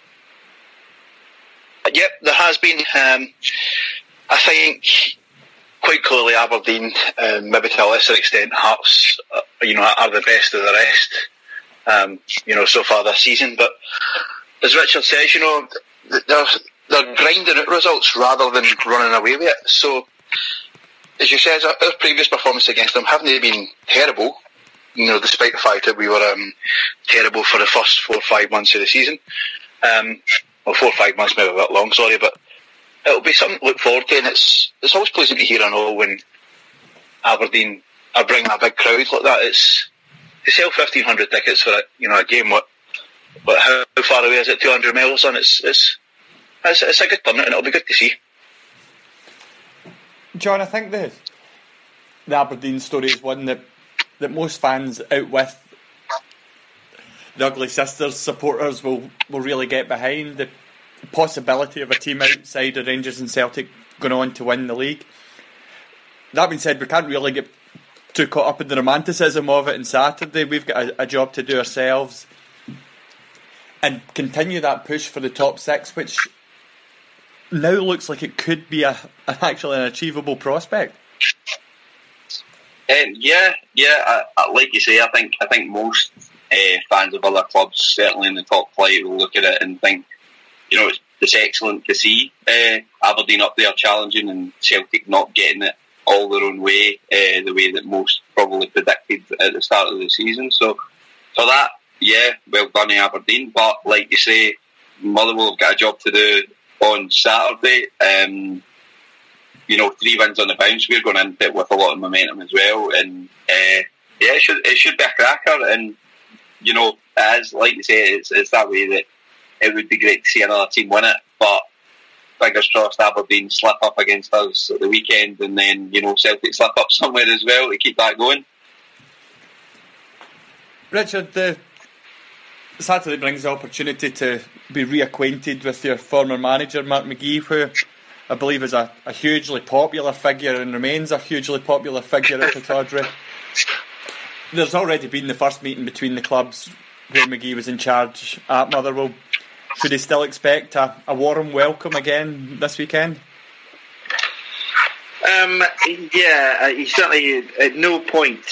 Yep, there has been. I think quite clearly Aberdeen, maybe to a lesser extent Hearts, are the best of the rest, so far this season. But as Richard says, they're grinding out results rather than running away with it. So, as you said, our previous performance against them haven't been terrible, despite the fact that we were terrible for the first 4 or 5 months of the season. 4 or 5 months, maybe a bit long, sorry, but it'll be something to look forward to, and it's always pleasant to hear and all when Aberdeen are bringing a big crowd like that. To sell 1,500 tickets for a game. How far away is it? 200 miles on. It's a good turnout, and it'll be good to see. John, I think the Aberdeen story is one that most fans out with the Ugly Sisters supporters will really get behind. The possibility of a team outside of Rangers and Celtic going on to win the league. That being said, we can't really get too caught up in the romanticism of it on Saturday. We've got a job to do ourselves and continue that push for the top 6, which now looks like it could be actually an achievable prospect. Like you say, I think most fans of other clubs, certainly in the top flight, will look at it and think, it's excellent to see Aberdeen up there challenging and Celtic not getting it all their own way, the way that most probably predicted at the start of the season. So for that, well done to Aberdeen. But like you say, Motherwell have got a job to do on Saturday. 3 wins on the bounce. We're going into it with a lot of momentum as well, and it should be a cracker. And as like you say, it's that way that it would be great to see another team win it. But fingers crossed, Aberdeen slip up against us at the weekend, and then Celtic slip up somewhere as well to keep that going. Richard, the Saturday brings the opportunity to be reacquainted with your former manager, Mark McGee, who I believe is a hugely popular figure and remains a hugely popular figure at Pittodrie. There's already been the first meeting between the clubs where McGee was in charge at Motherwell. Should he still expect a warm welcome again this weekend? He certainly at no point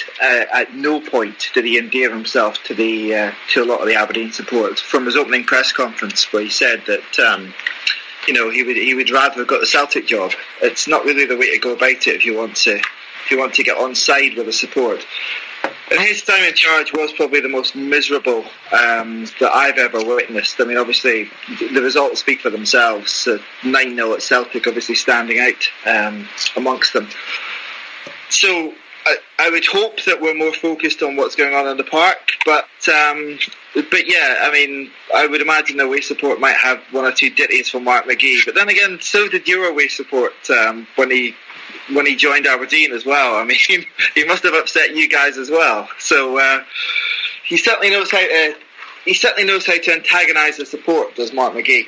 did he endear himself to a lot of the Aberdeen supporters. From his opening press conference, where he said that he would rather have got the Celtic job. It's not really the way to go about it if you want to get on side with the support. And his time in charge was probably the most miserable that I've ever witnessed. I mean, obviously, the results speak for themselves. 9-0 at Celtic, obviously standing out amongst them. So I would hope that we're more focused on what's going on in the park. But yeah, I mean, I would imagine the away support might have one or two ditties from Mark McGee. But then again, so did your away support when he joined Aberdeen as well. I mean, he must have upset you guys as well. So he certainly knows how to antagonise the support, does Mark McGee.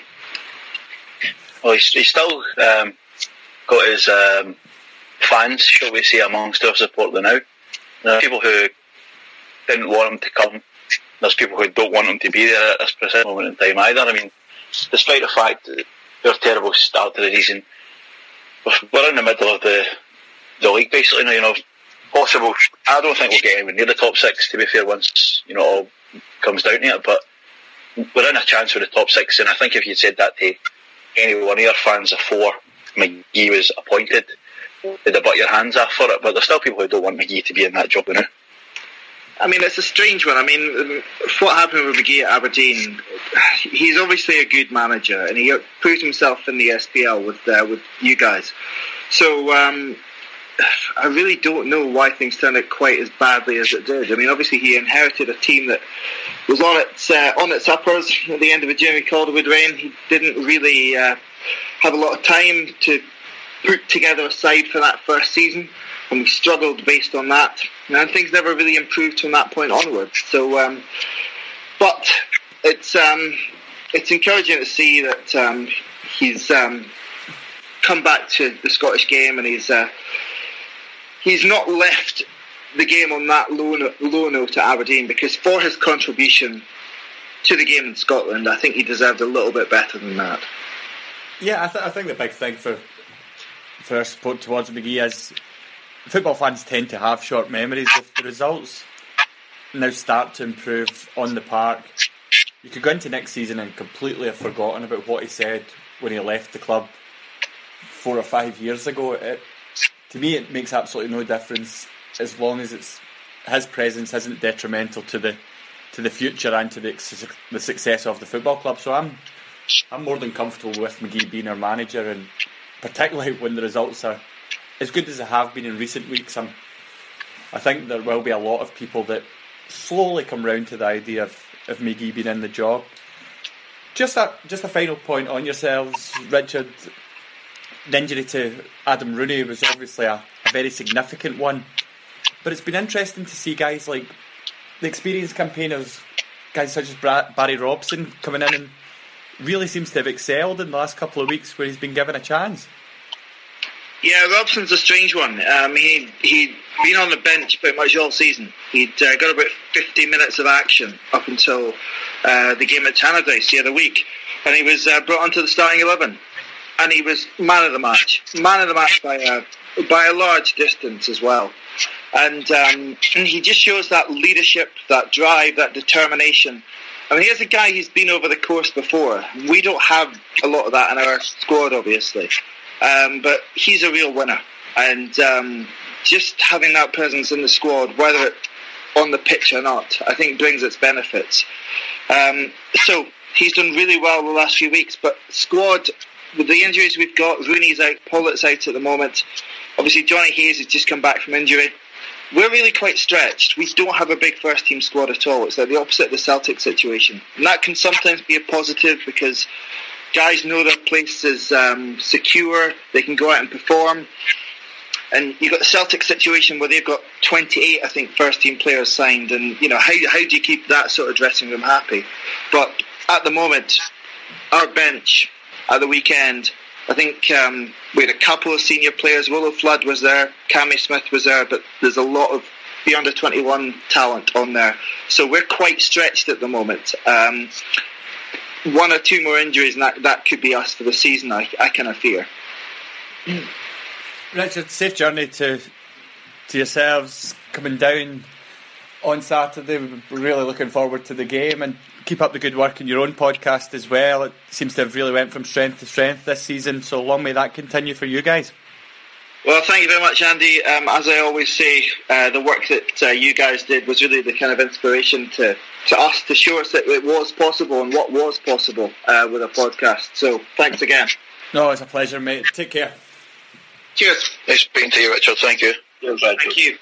Well, he's still got his fans, shall we say, amongst our support now. There are people who didn't want him to come. There's people who don't want him to be there at this precise moment in time either. I mean, despite the fact that they're a terrible start to the season, we're in the middle of the league basically now. Possible. I don't think we'll get anywhere near the top 6, to be fair, once it all comes down to it. But we're in a chance for the top 6, and I think if you'd said that to any one of your fans before McGee was appointed, they'd have butt your hands off for it. But there's still people who don't want McGee to be in that job now. I mean, it's a strange one. I mean, what happened with McGee at Aberdeen, he's obviously a good manager, and he proved himself in the SPL with you guys. So I really don't know why things turned out quite as badly as it did. I mean, obviously he inherited a team that was on its uppers at the end of a Jimmy Calderwood reign. He didn't really have a lot of time to put together a side for that first season, and we struggled based on that. And things never really improved from that point onwards. So, but it's encouraging to see that he's come back to the Scottish game, and he's not left the game on that low note at Aberdeen, because for his contribution to the game in Scotland, I think he deserved a little bit better than that. Yeah, I think the big thing for our support towards McGee is football fans tend to have short memories. If the results now start to improve on the park, you could go into next season and completely have forgotten about what he said when he left the club 4 or 5 years ago. To me, it makes absolutely no difference as long as his presence isn't detrimental to the future and to the success of the football club. So I'm more than comfortable with McGee being our manager, and particularly when the results are as good as they have been in recent weeks. I think there will be a lot of people that slowly come round to the idea of McGee being in the job. Just a final point on yourselves, Richard. The injury to Adam Rooney was obviously a very significant one, but it's been interesting to see guys like the experienced campaigners, guys such as Barry Robson coming in and really seems to have excelled in the last couple of weeks where he's been given a chance. Yeah, Robson's a strange one. He'd been on the bench pretty much all season. He'd got about 50 minutes of action up until the game at Tannadice the other week, and he was brought onto the starting 11, and he was man of the match by a large distance as well. And he just shows that leadership, that drive, that determination. I mean, here's a guy who's been over the course before. We don't have a lot of that in our squad, obviously. But he's a real winner. And just having that presence in the squad, whether it's on the pitch or not, I think brings its benefits. So he's done really well the last few weeks. But squad, with the injuries we've got, Rooney's out, Pollitt's out at the moment. Obviously, Johnny Hayes has just come back from injury. We're really quite stretched. We don't have a big first-team squad at all. It's like the opposite of the Celtic situation. And that can sometimes be a positive because guys know their place is secure. They can go out and perform. And you've got the Celtic situation where they've got 28, I think, first-team players signed. And, you know, how do you keep that sort of dressing room happy? But at the moment, our bench at the weekend, I think we had a couple of senior players. Willow Flood was there, Cammy Smith was there, but there's a lot of the under-21 talent on there. So we're quite stretched at the moment. One or two more injuries, and that could be us for the season, I kind of fear. Richard, safe journey to yourselves coming down on Saturday. We're really looking forward to the game, and keep up the good work in your own podcast as well. It seems to have really went from strength to strength this season, so long may that continue for you guys. Well, thank you very much, Andy. As I always say, the work that you guys did was really the kind of inspiration to us to show us that it was possible and what was possible with a podcast. So thanks again. No, it's a pleasure, mate. Take care. Cheers. Nice speaking to you, Richard. Thank you. Cheers, thank you.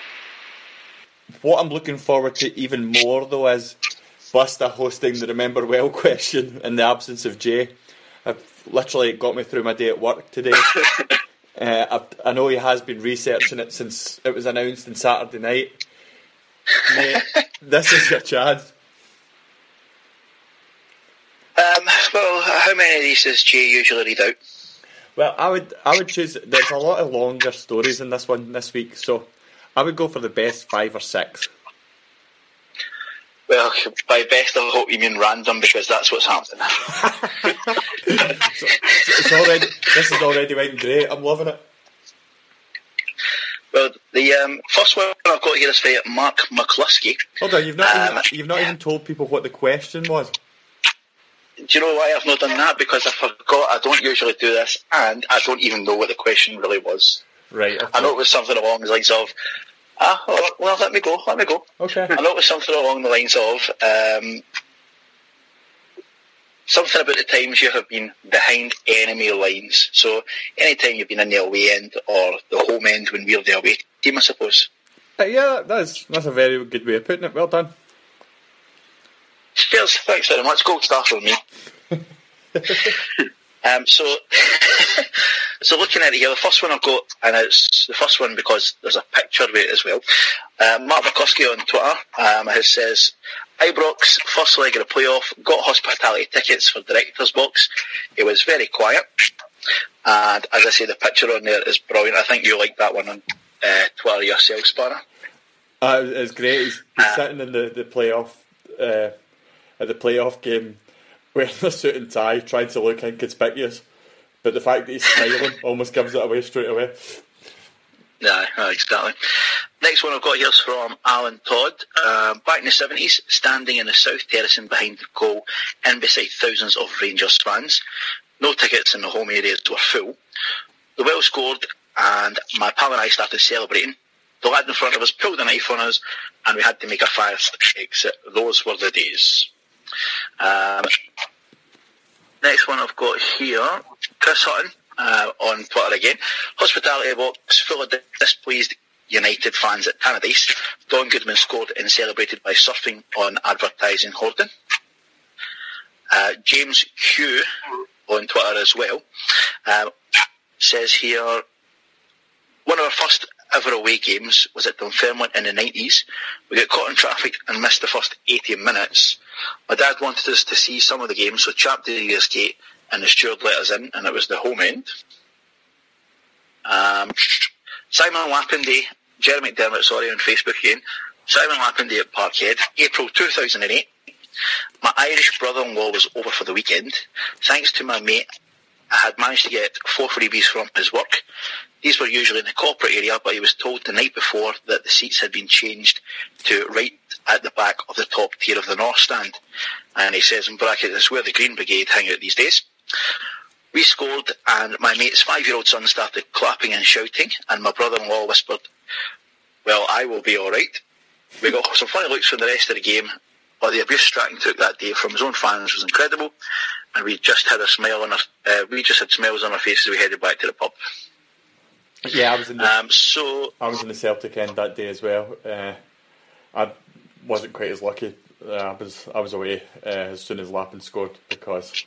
What I'm looking forward to even more, though, is Buster hosting the Remember Well question in the absence of Jay. I've literally got me through my day at work today. I know he has been researching it since it was announced on Saturday night. Mate, this is your chance. Well, how many of these does Jay usually read out? Well, I would choose. There's a lot of longer stories in this one this week, so I would go for the best 5 or 6. Well, by best I hope you mean random, because that's what's happening. This is already went great. I'm loving it. Well, the first one I've got here is for Mark McCluskey. Hold on, you've not even told people what the question was. Do you know why I've not done that? Because I forgot. I don't usually do this, and I don't even know what the question really was. Right. Okay. I know it was something along the lines of, well, let me go. Okay. I know it was something along the lines of something about the times you have been behind enemy lines. So anytime you've been in the away end or the home end when we're the away team, I suppose. Yeah, that's a very good way of putting it. Well done. Cheers, thanks very much. Gold star for me. So looking at it here, the first one I've got, and it's the first one because there's a picture of it as well. Mark McCluskey on Twitter says, Ibrox, first leg of the playoff, got hospitality tickets for Director's Box. It was very quiet. And as I say, the picture on there is brilliant. I think you like that one on Twitter yourself, Spanner. It's great. He's sitting in the playoff at the playoff game wearing a suit and tie, trying to look inconspicuous. But the fact that he's smiling almost gives it away straight away. Yeah, exactly. Next one I've got here is from Alan Todd. Back in the 70s, standing in the South Terracing behind the goal, in beside thousands of Rangers fans. No tickets in the home areas were full. The well scored, and my pal and I started celebrating. The lad in front of us pulled a knife on us, and we had to make a fast exit. Those were the days. Next one I've got here, Chris Hutton on Twitter again. Hospitality box full of displeased United fans at Tannadice. Don Goodman scored and celebrated by surfing on advertising hoarding. James Hugh on Twitter as well says here, one of our first ever away games was at Dunfermline in the 90s. We got caught in traffic and missed the first 80 minutes. My dad wanted us to see some of the game, so Chap did his gate and the steward let us in, and it was the home end. Simon Lapinday, Jeremy McDermott, on Facebook again. Simon Lapinday at Parkhead, April 2008. My Irish brother-in-law was over for the weekend. Thanks to my mate, I had managed to get 4 freebies from his work. These were usually in the corporate area, but he was told the night before that the seats had been changed to right at the back of the top tier of the North Stand. And he says in brackets, "It's where the Green Brigade hang out these days." We scored, and my mate's 5-year-old son started clapping and shouting, and my brother-in-law whispered, "Well, I will be all right." We got some funny looks for the rest of the game, but the abuse Strachan took that day from his own fans was incredible, and we just had smiles on our faces as we headed back to the pub. Yeah, I was in the Celtic end that day as well. I wasn't quite as lucky. I was away as soon as Lappin scored because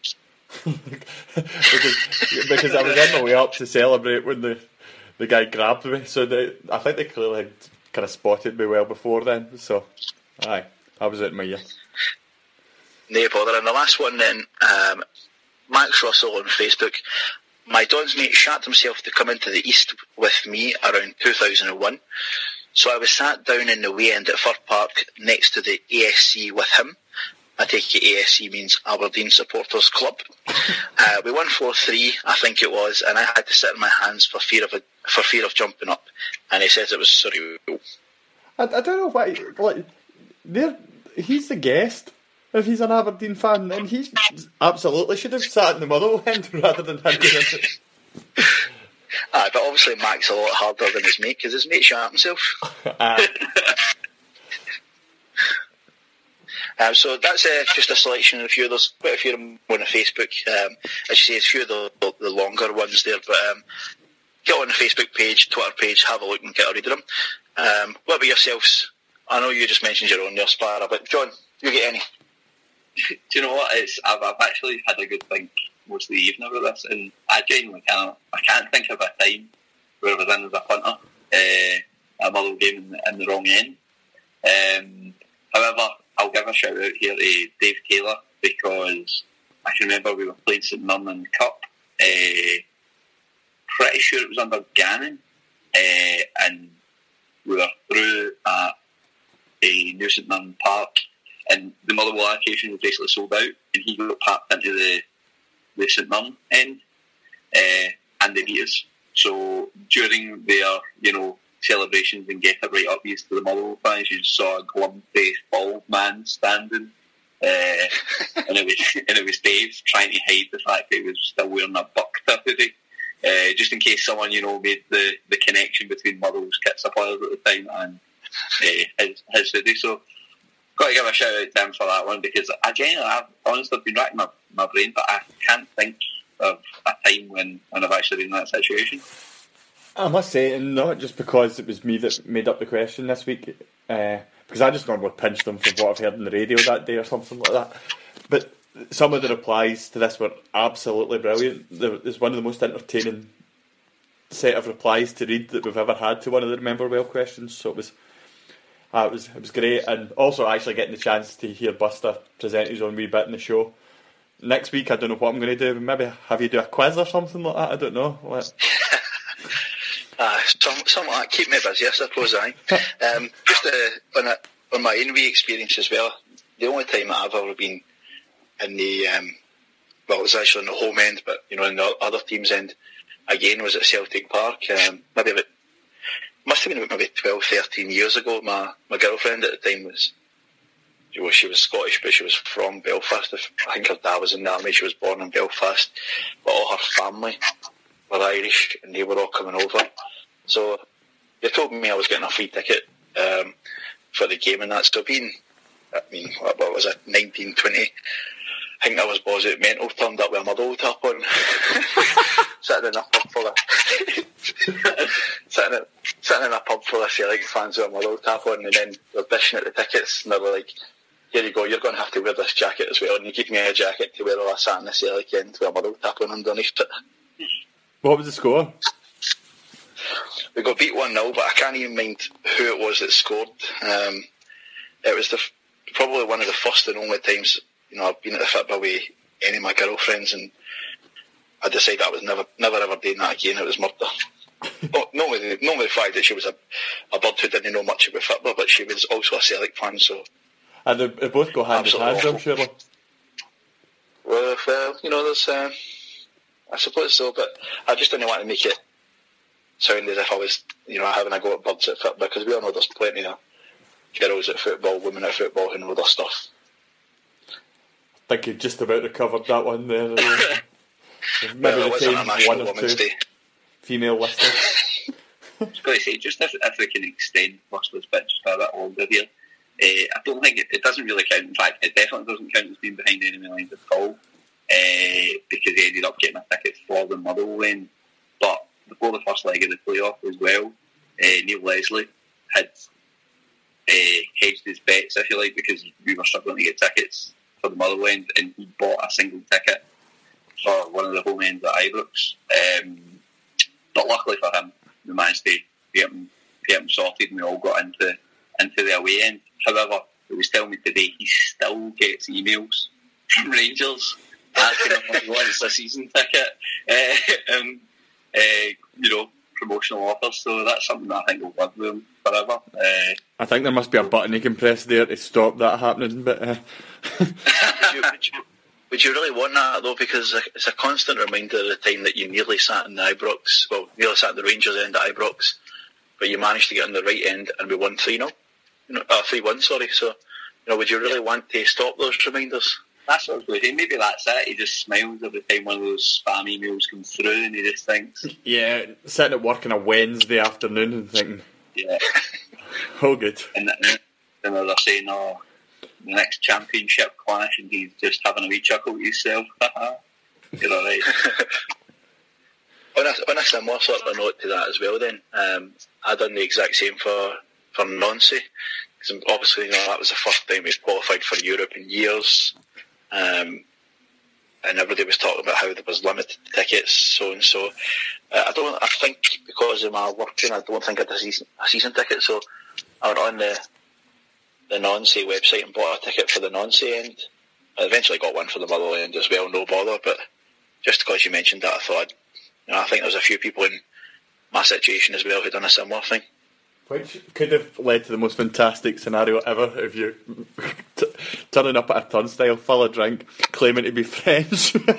because I was on my way up to celebrate when the guy grabbed me. So I think they clearly had kind of spotted me well before then. So aye, I was out in my year. No bother. And the last one then, Max Russell on Facebook. My Don's mate shat himself to come into the East with me around 2001. So I was sat down in the way end at Fir Park next to the ASC with him. I take it ASC means Aberdeen Supporters Club. We won 4-3, I think it was, and I had to sit on my hands for fear of jumping up. And he says it was surreal. I don't know why. He's the guest. If he's an Aberdeen fan, then he absolutely should have sat in the middle end rather than him doing it. Aye, but obviously Mac's a lot harder than his mate because his mate shot himself. So that's just a selection of a few. There's quite a few of them on the Facebook. As you say, a few of the longer ones there. But get on the Facebook page, Twitter page, have a look and get a read of them. What about yourselves? I know you just mentioned your own there, Sparrow, but John, you get any? Do you know what? I've actually had a good think most of the evening about this, and I genuinely can't think of a time where I was in as a punter a Motherwell game in the wrong end. However, I'll give a shout out here to Dave Taylor because I can remember we were playing St Mirren in the Cup. Pretty sure it was under Gannon, and we were through at a New St Mirren Park. And the Motherwell allocation was basically sold out, and he got packed into the St Mirren end, and they beat us. So during their, celebrations and get it right up used to the Motherwell fans, you saw a glum-faced bald man standing, and it was Dave trying to hide the fact that he was still wearing a Buck hoodie, just in case someone made the connection between Motherwell's kit suppliers at the time and his hoodie. So. Got to give a shout out to him for that one because I've honestly been racking my brain, but I can't think of a time when I've actually been in that situation. I must say, and not just because it was me that made up the question this week, because I just normally pinch them for what I've heard on the radio that day or something like that. But some of the replies to this were absolutely brilliant. It's one of the most entertaining set of replies to read that we've ever had to one of the Remember Well questions. So it was great, and also actually getting the chance to hear Buster present his own wee bit in the show. Next week, I don't know what I'm going to do. Maybe have you do a quiz or something like that. I don't know. Something like that. Keep me busy, I suppose. Just on my own wee experience as well. The only time that I've ever been in the it was actually in the home end, but in the other team's end again was at Celtic Park. Must have been about maybe 12, 13 years ago. My girlfriend at the time she was Scottish, but she was from Belfast. I think her dad was in the army. She was born in Belfast, but all her family were Irish, and they were all coming over. So they told me I was getting a free ticket for the game, and that's still been. What was it? 19, 20. I think that was Boz Mental turned up with a Motherwell tap on, sitting in a pub full of sitting in a pub full of Celtic fans with a Motherwell tap on, and then they're dishing out the tickets, and they were like, "Here you go, you're going to have to wear this jacket as well." And you give me a jacket to wear while I sat in the Celtic end with a Motherwell tap on underneath it. What was the score? We got beat 1-0, but I can't even mind who it was that scored. It was probably one of the first and only times I've been at the football with any of my girlfriends, and I decided I was never ever doing that again. It was murder. Not with the fact that she was a bird who didn't know much about football, but she was also a Celtic fan. So, and they both go hand in hand, I'm sure. Well, there's I suppose so, but I just didn't want to make it sound as if I was, having a go at birds at football, because we all know there's plenty of girls at football, women at football who know their stuff. I think you just about recovered that one there. Maybe Well, it wasn't a one National or Women's two Day. female listeners. I was going to say, just if we can extend Russell's bit just a bit longer here, I don't think it doesn't really count. In fact, it definitely doesn't count as being behind enemy lines at all, because he ended up getting a ticket for the Motherwell end. But before the first leg of the playoff as well, Neil Leslie had hedged his bets, if you like, because we were struggling to get tickets for the Motherwell end, and he bought a single ticket for one of the home ends at Ibrox. But luckily for him, we managed to get him sorted, and we all got into the away end. However, it was telling me today he still gets emails from Rangers asking him if he wants a season ticket, promotional offers. So that's something that I think will live with him forever. I think there must be a button you can press there to stop that happening. But would you really want that though? Because it's a constant reminder of the time that you nearly sat in the Ibrox, nearly sat at the Rangers end at Ibrox, but you managed to get on the right end and we won 3-0. 3-1, sorry. So, would you really want to stop those reminders? That's what I was going to say. Maybe that's it. He just smiles every time one of those spam emails comes through, and he just thinks, yeah, sitting at work on a Wednesday afternoon and thinking, yeah, oh good. And then they're saying, the next championship clash, and he's just having a wee chuckle to himself. You're alright. On a similar sort of note to that as well, then, I done the exact same for Nancy, because obviously that was the first time we qualified for Europe in years, and everybody was talking about how there was limited tickets, so and so. I think because of my working, I don't think I had a season ticket, so I went on the Nancy website and bought a ticket for the Nancy end. I eventually got one for the Motherwell end as well, no bother, but just because you mentioned that, I thought, I think there's a few people in my situation as well who'd done a similar thing. Which could have led to the most fantastic scenario ever if you turning up at a turnstile full of drink, claiming to be French. To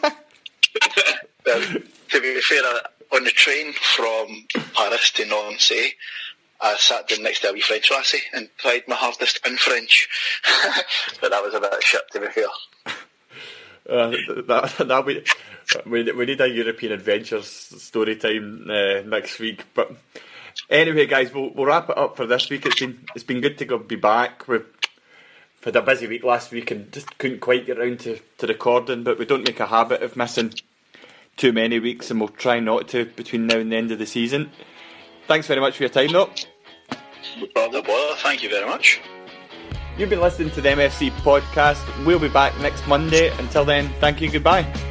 be fair, on the train from Paris to Nancy, I sat down next to a wee French lassie and tried my hardest in French. But that was a bit of shit, to be fair. We need a European Adventures story time next week. But anyway, guys, we'll wrap it up for this week. It's been good to be back. We've had a busy week last week and just couldn't quite get around to recording, but we don't make a habit of missing too many weeks, and we'll try not to between now and the end of the season. Thanks very much for your time, though. No problem. Thank you very much. You've been listening to the MFC podcast. We'll be back next Monday. Until then, thank you, goodbye.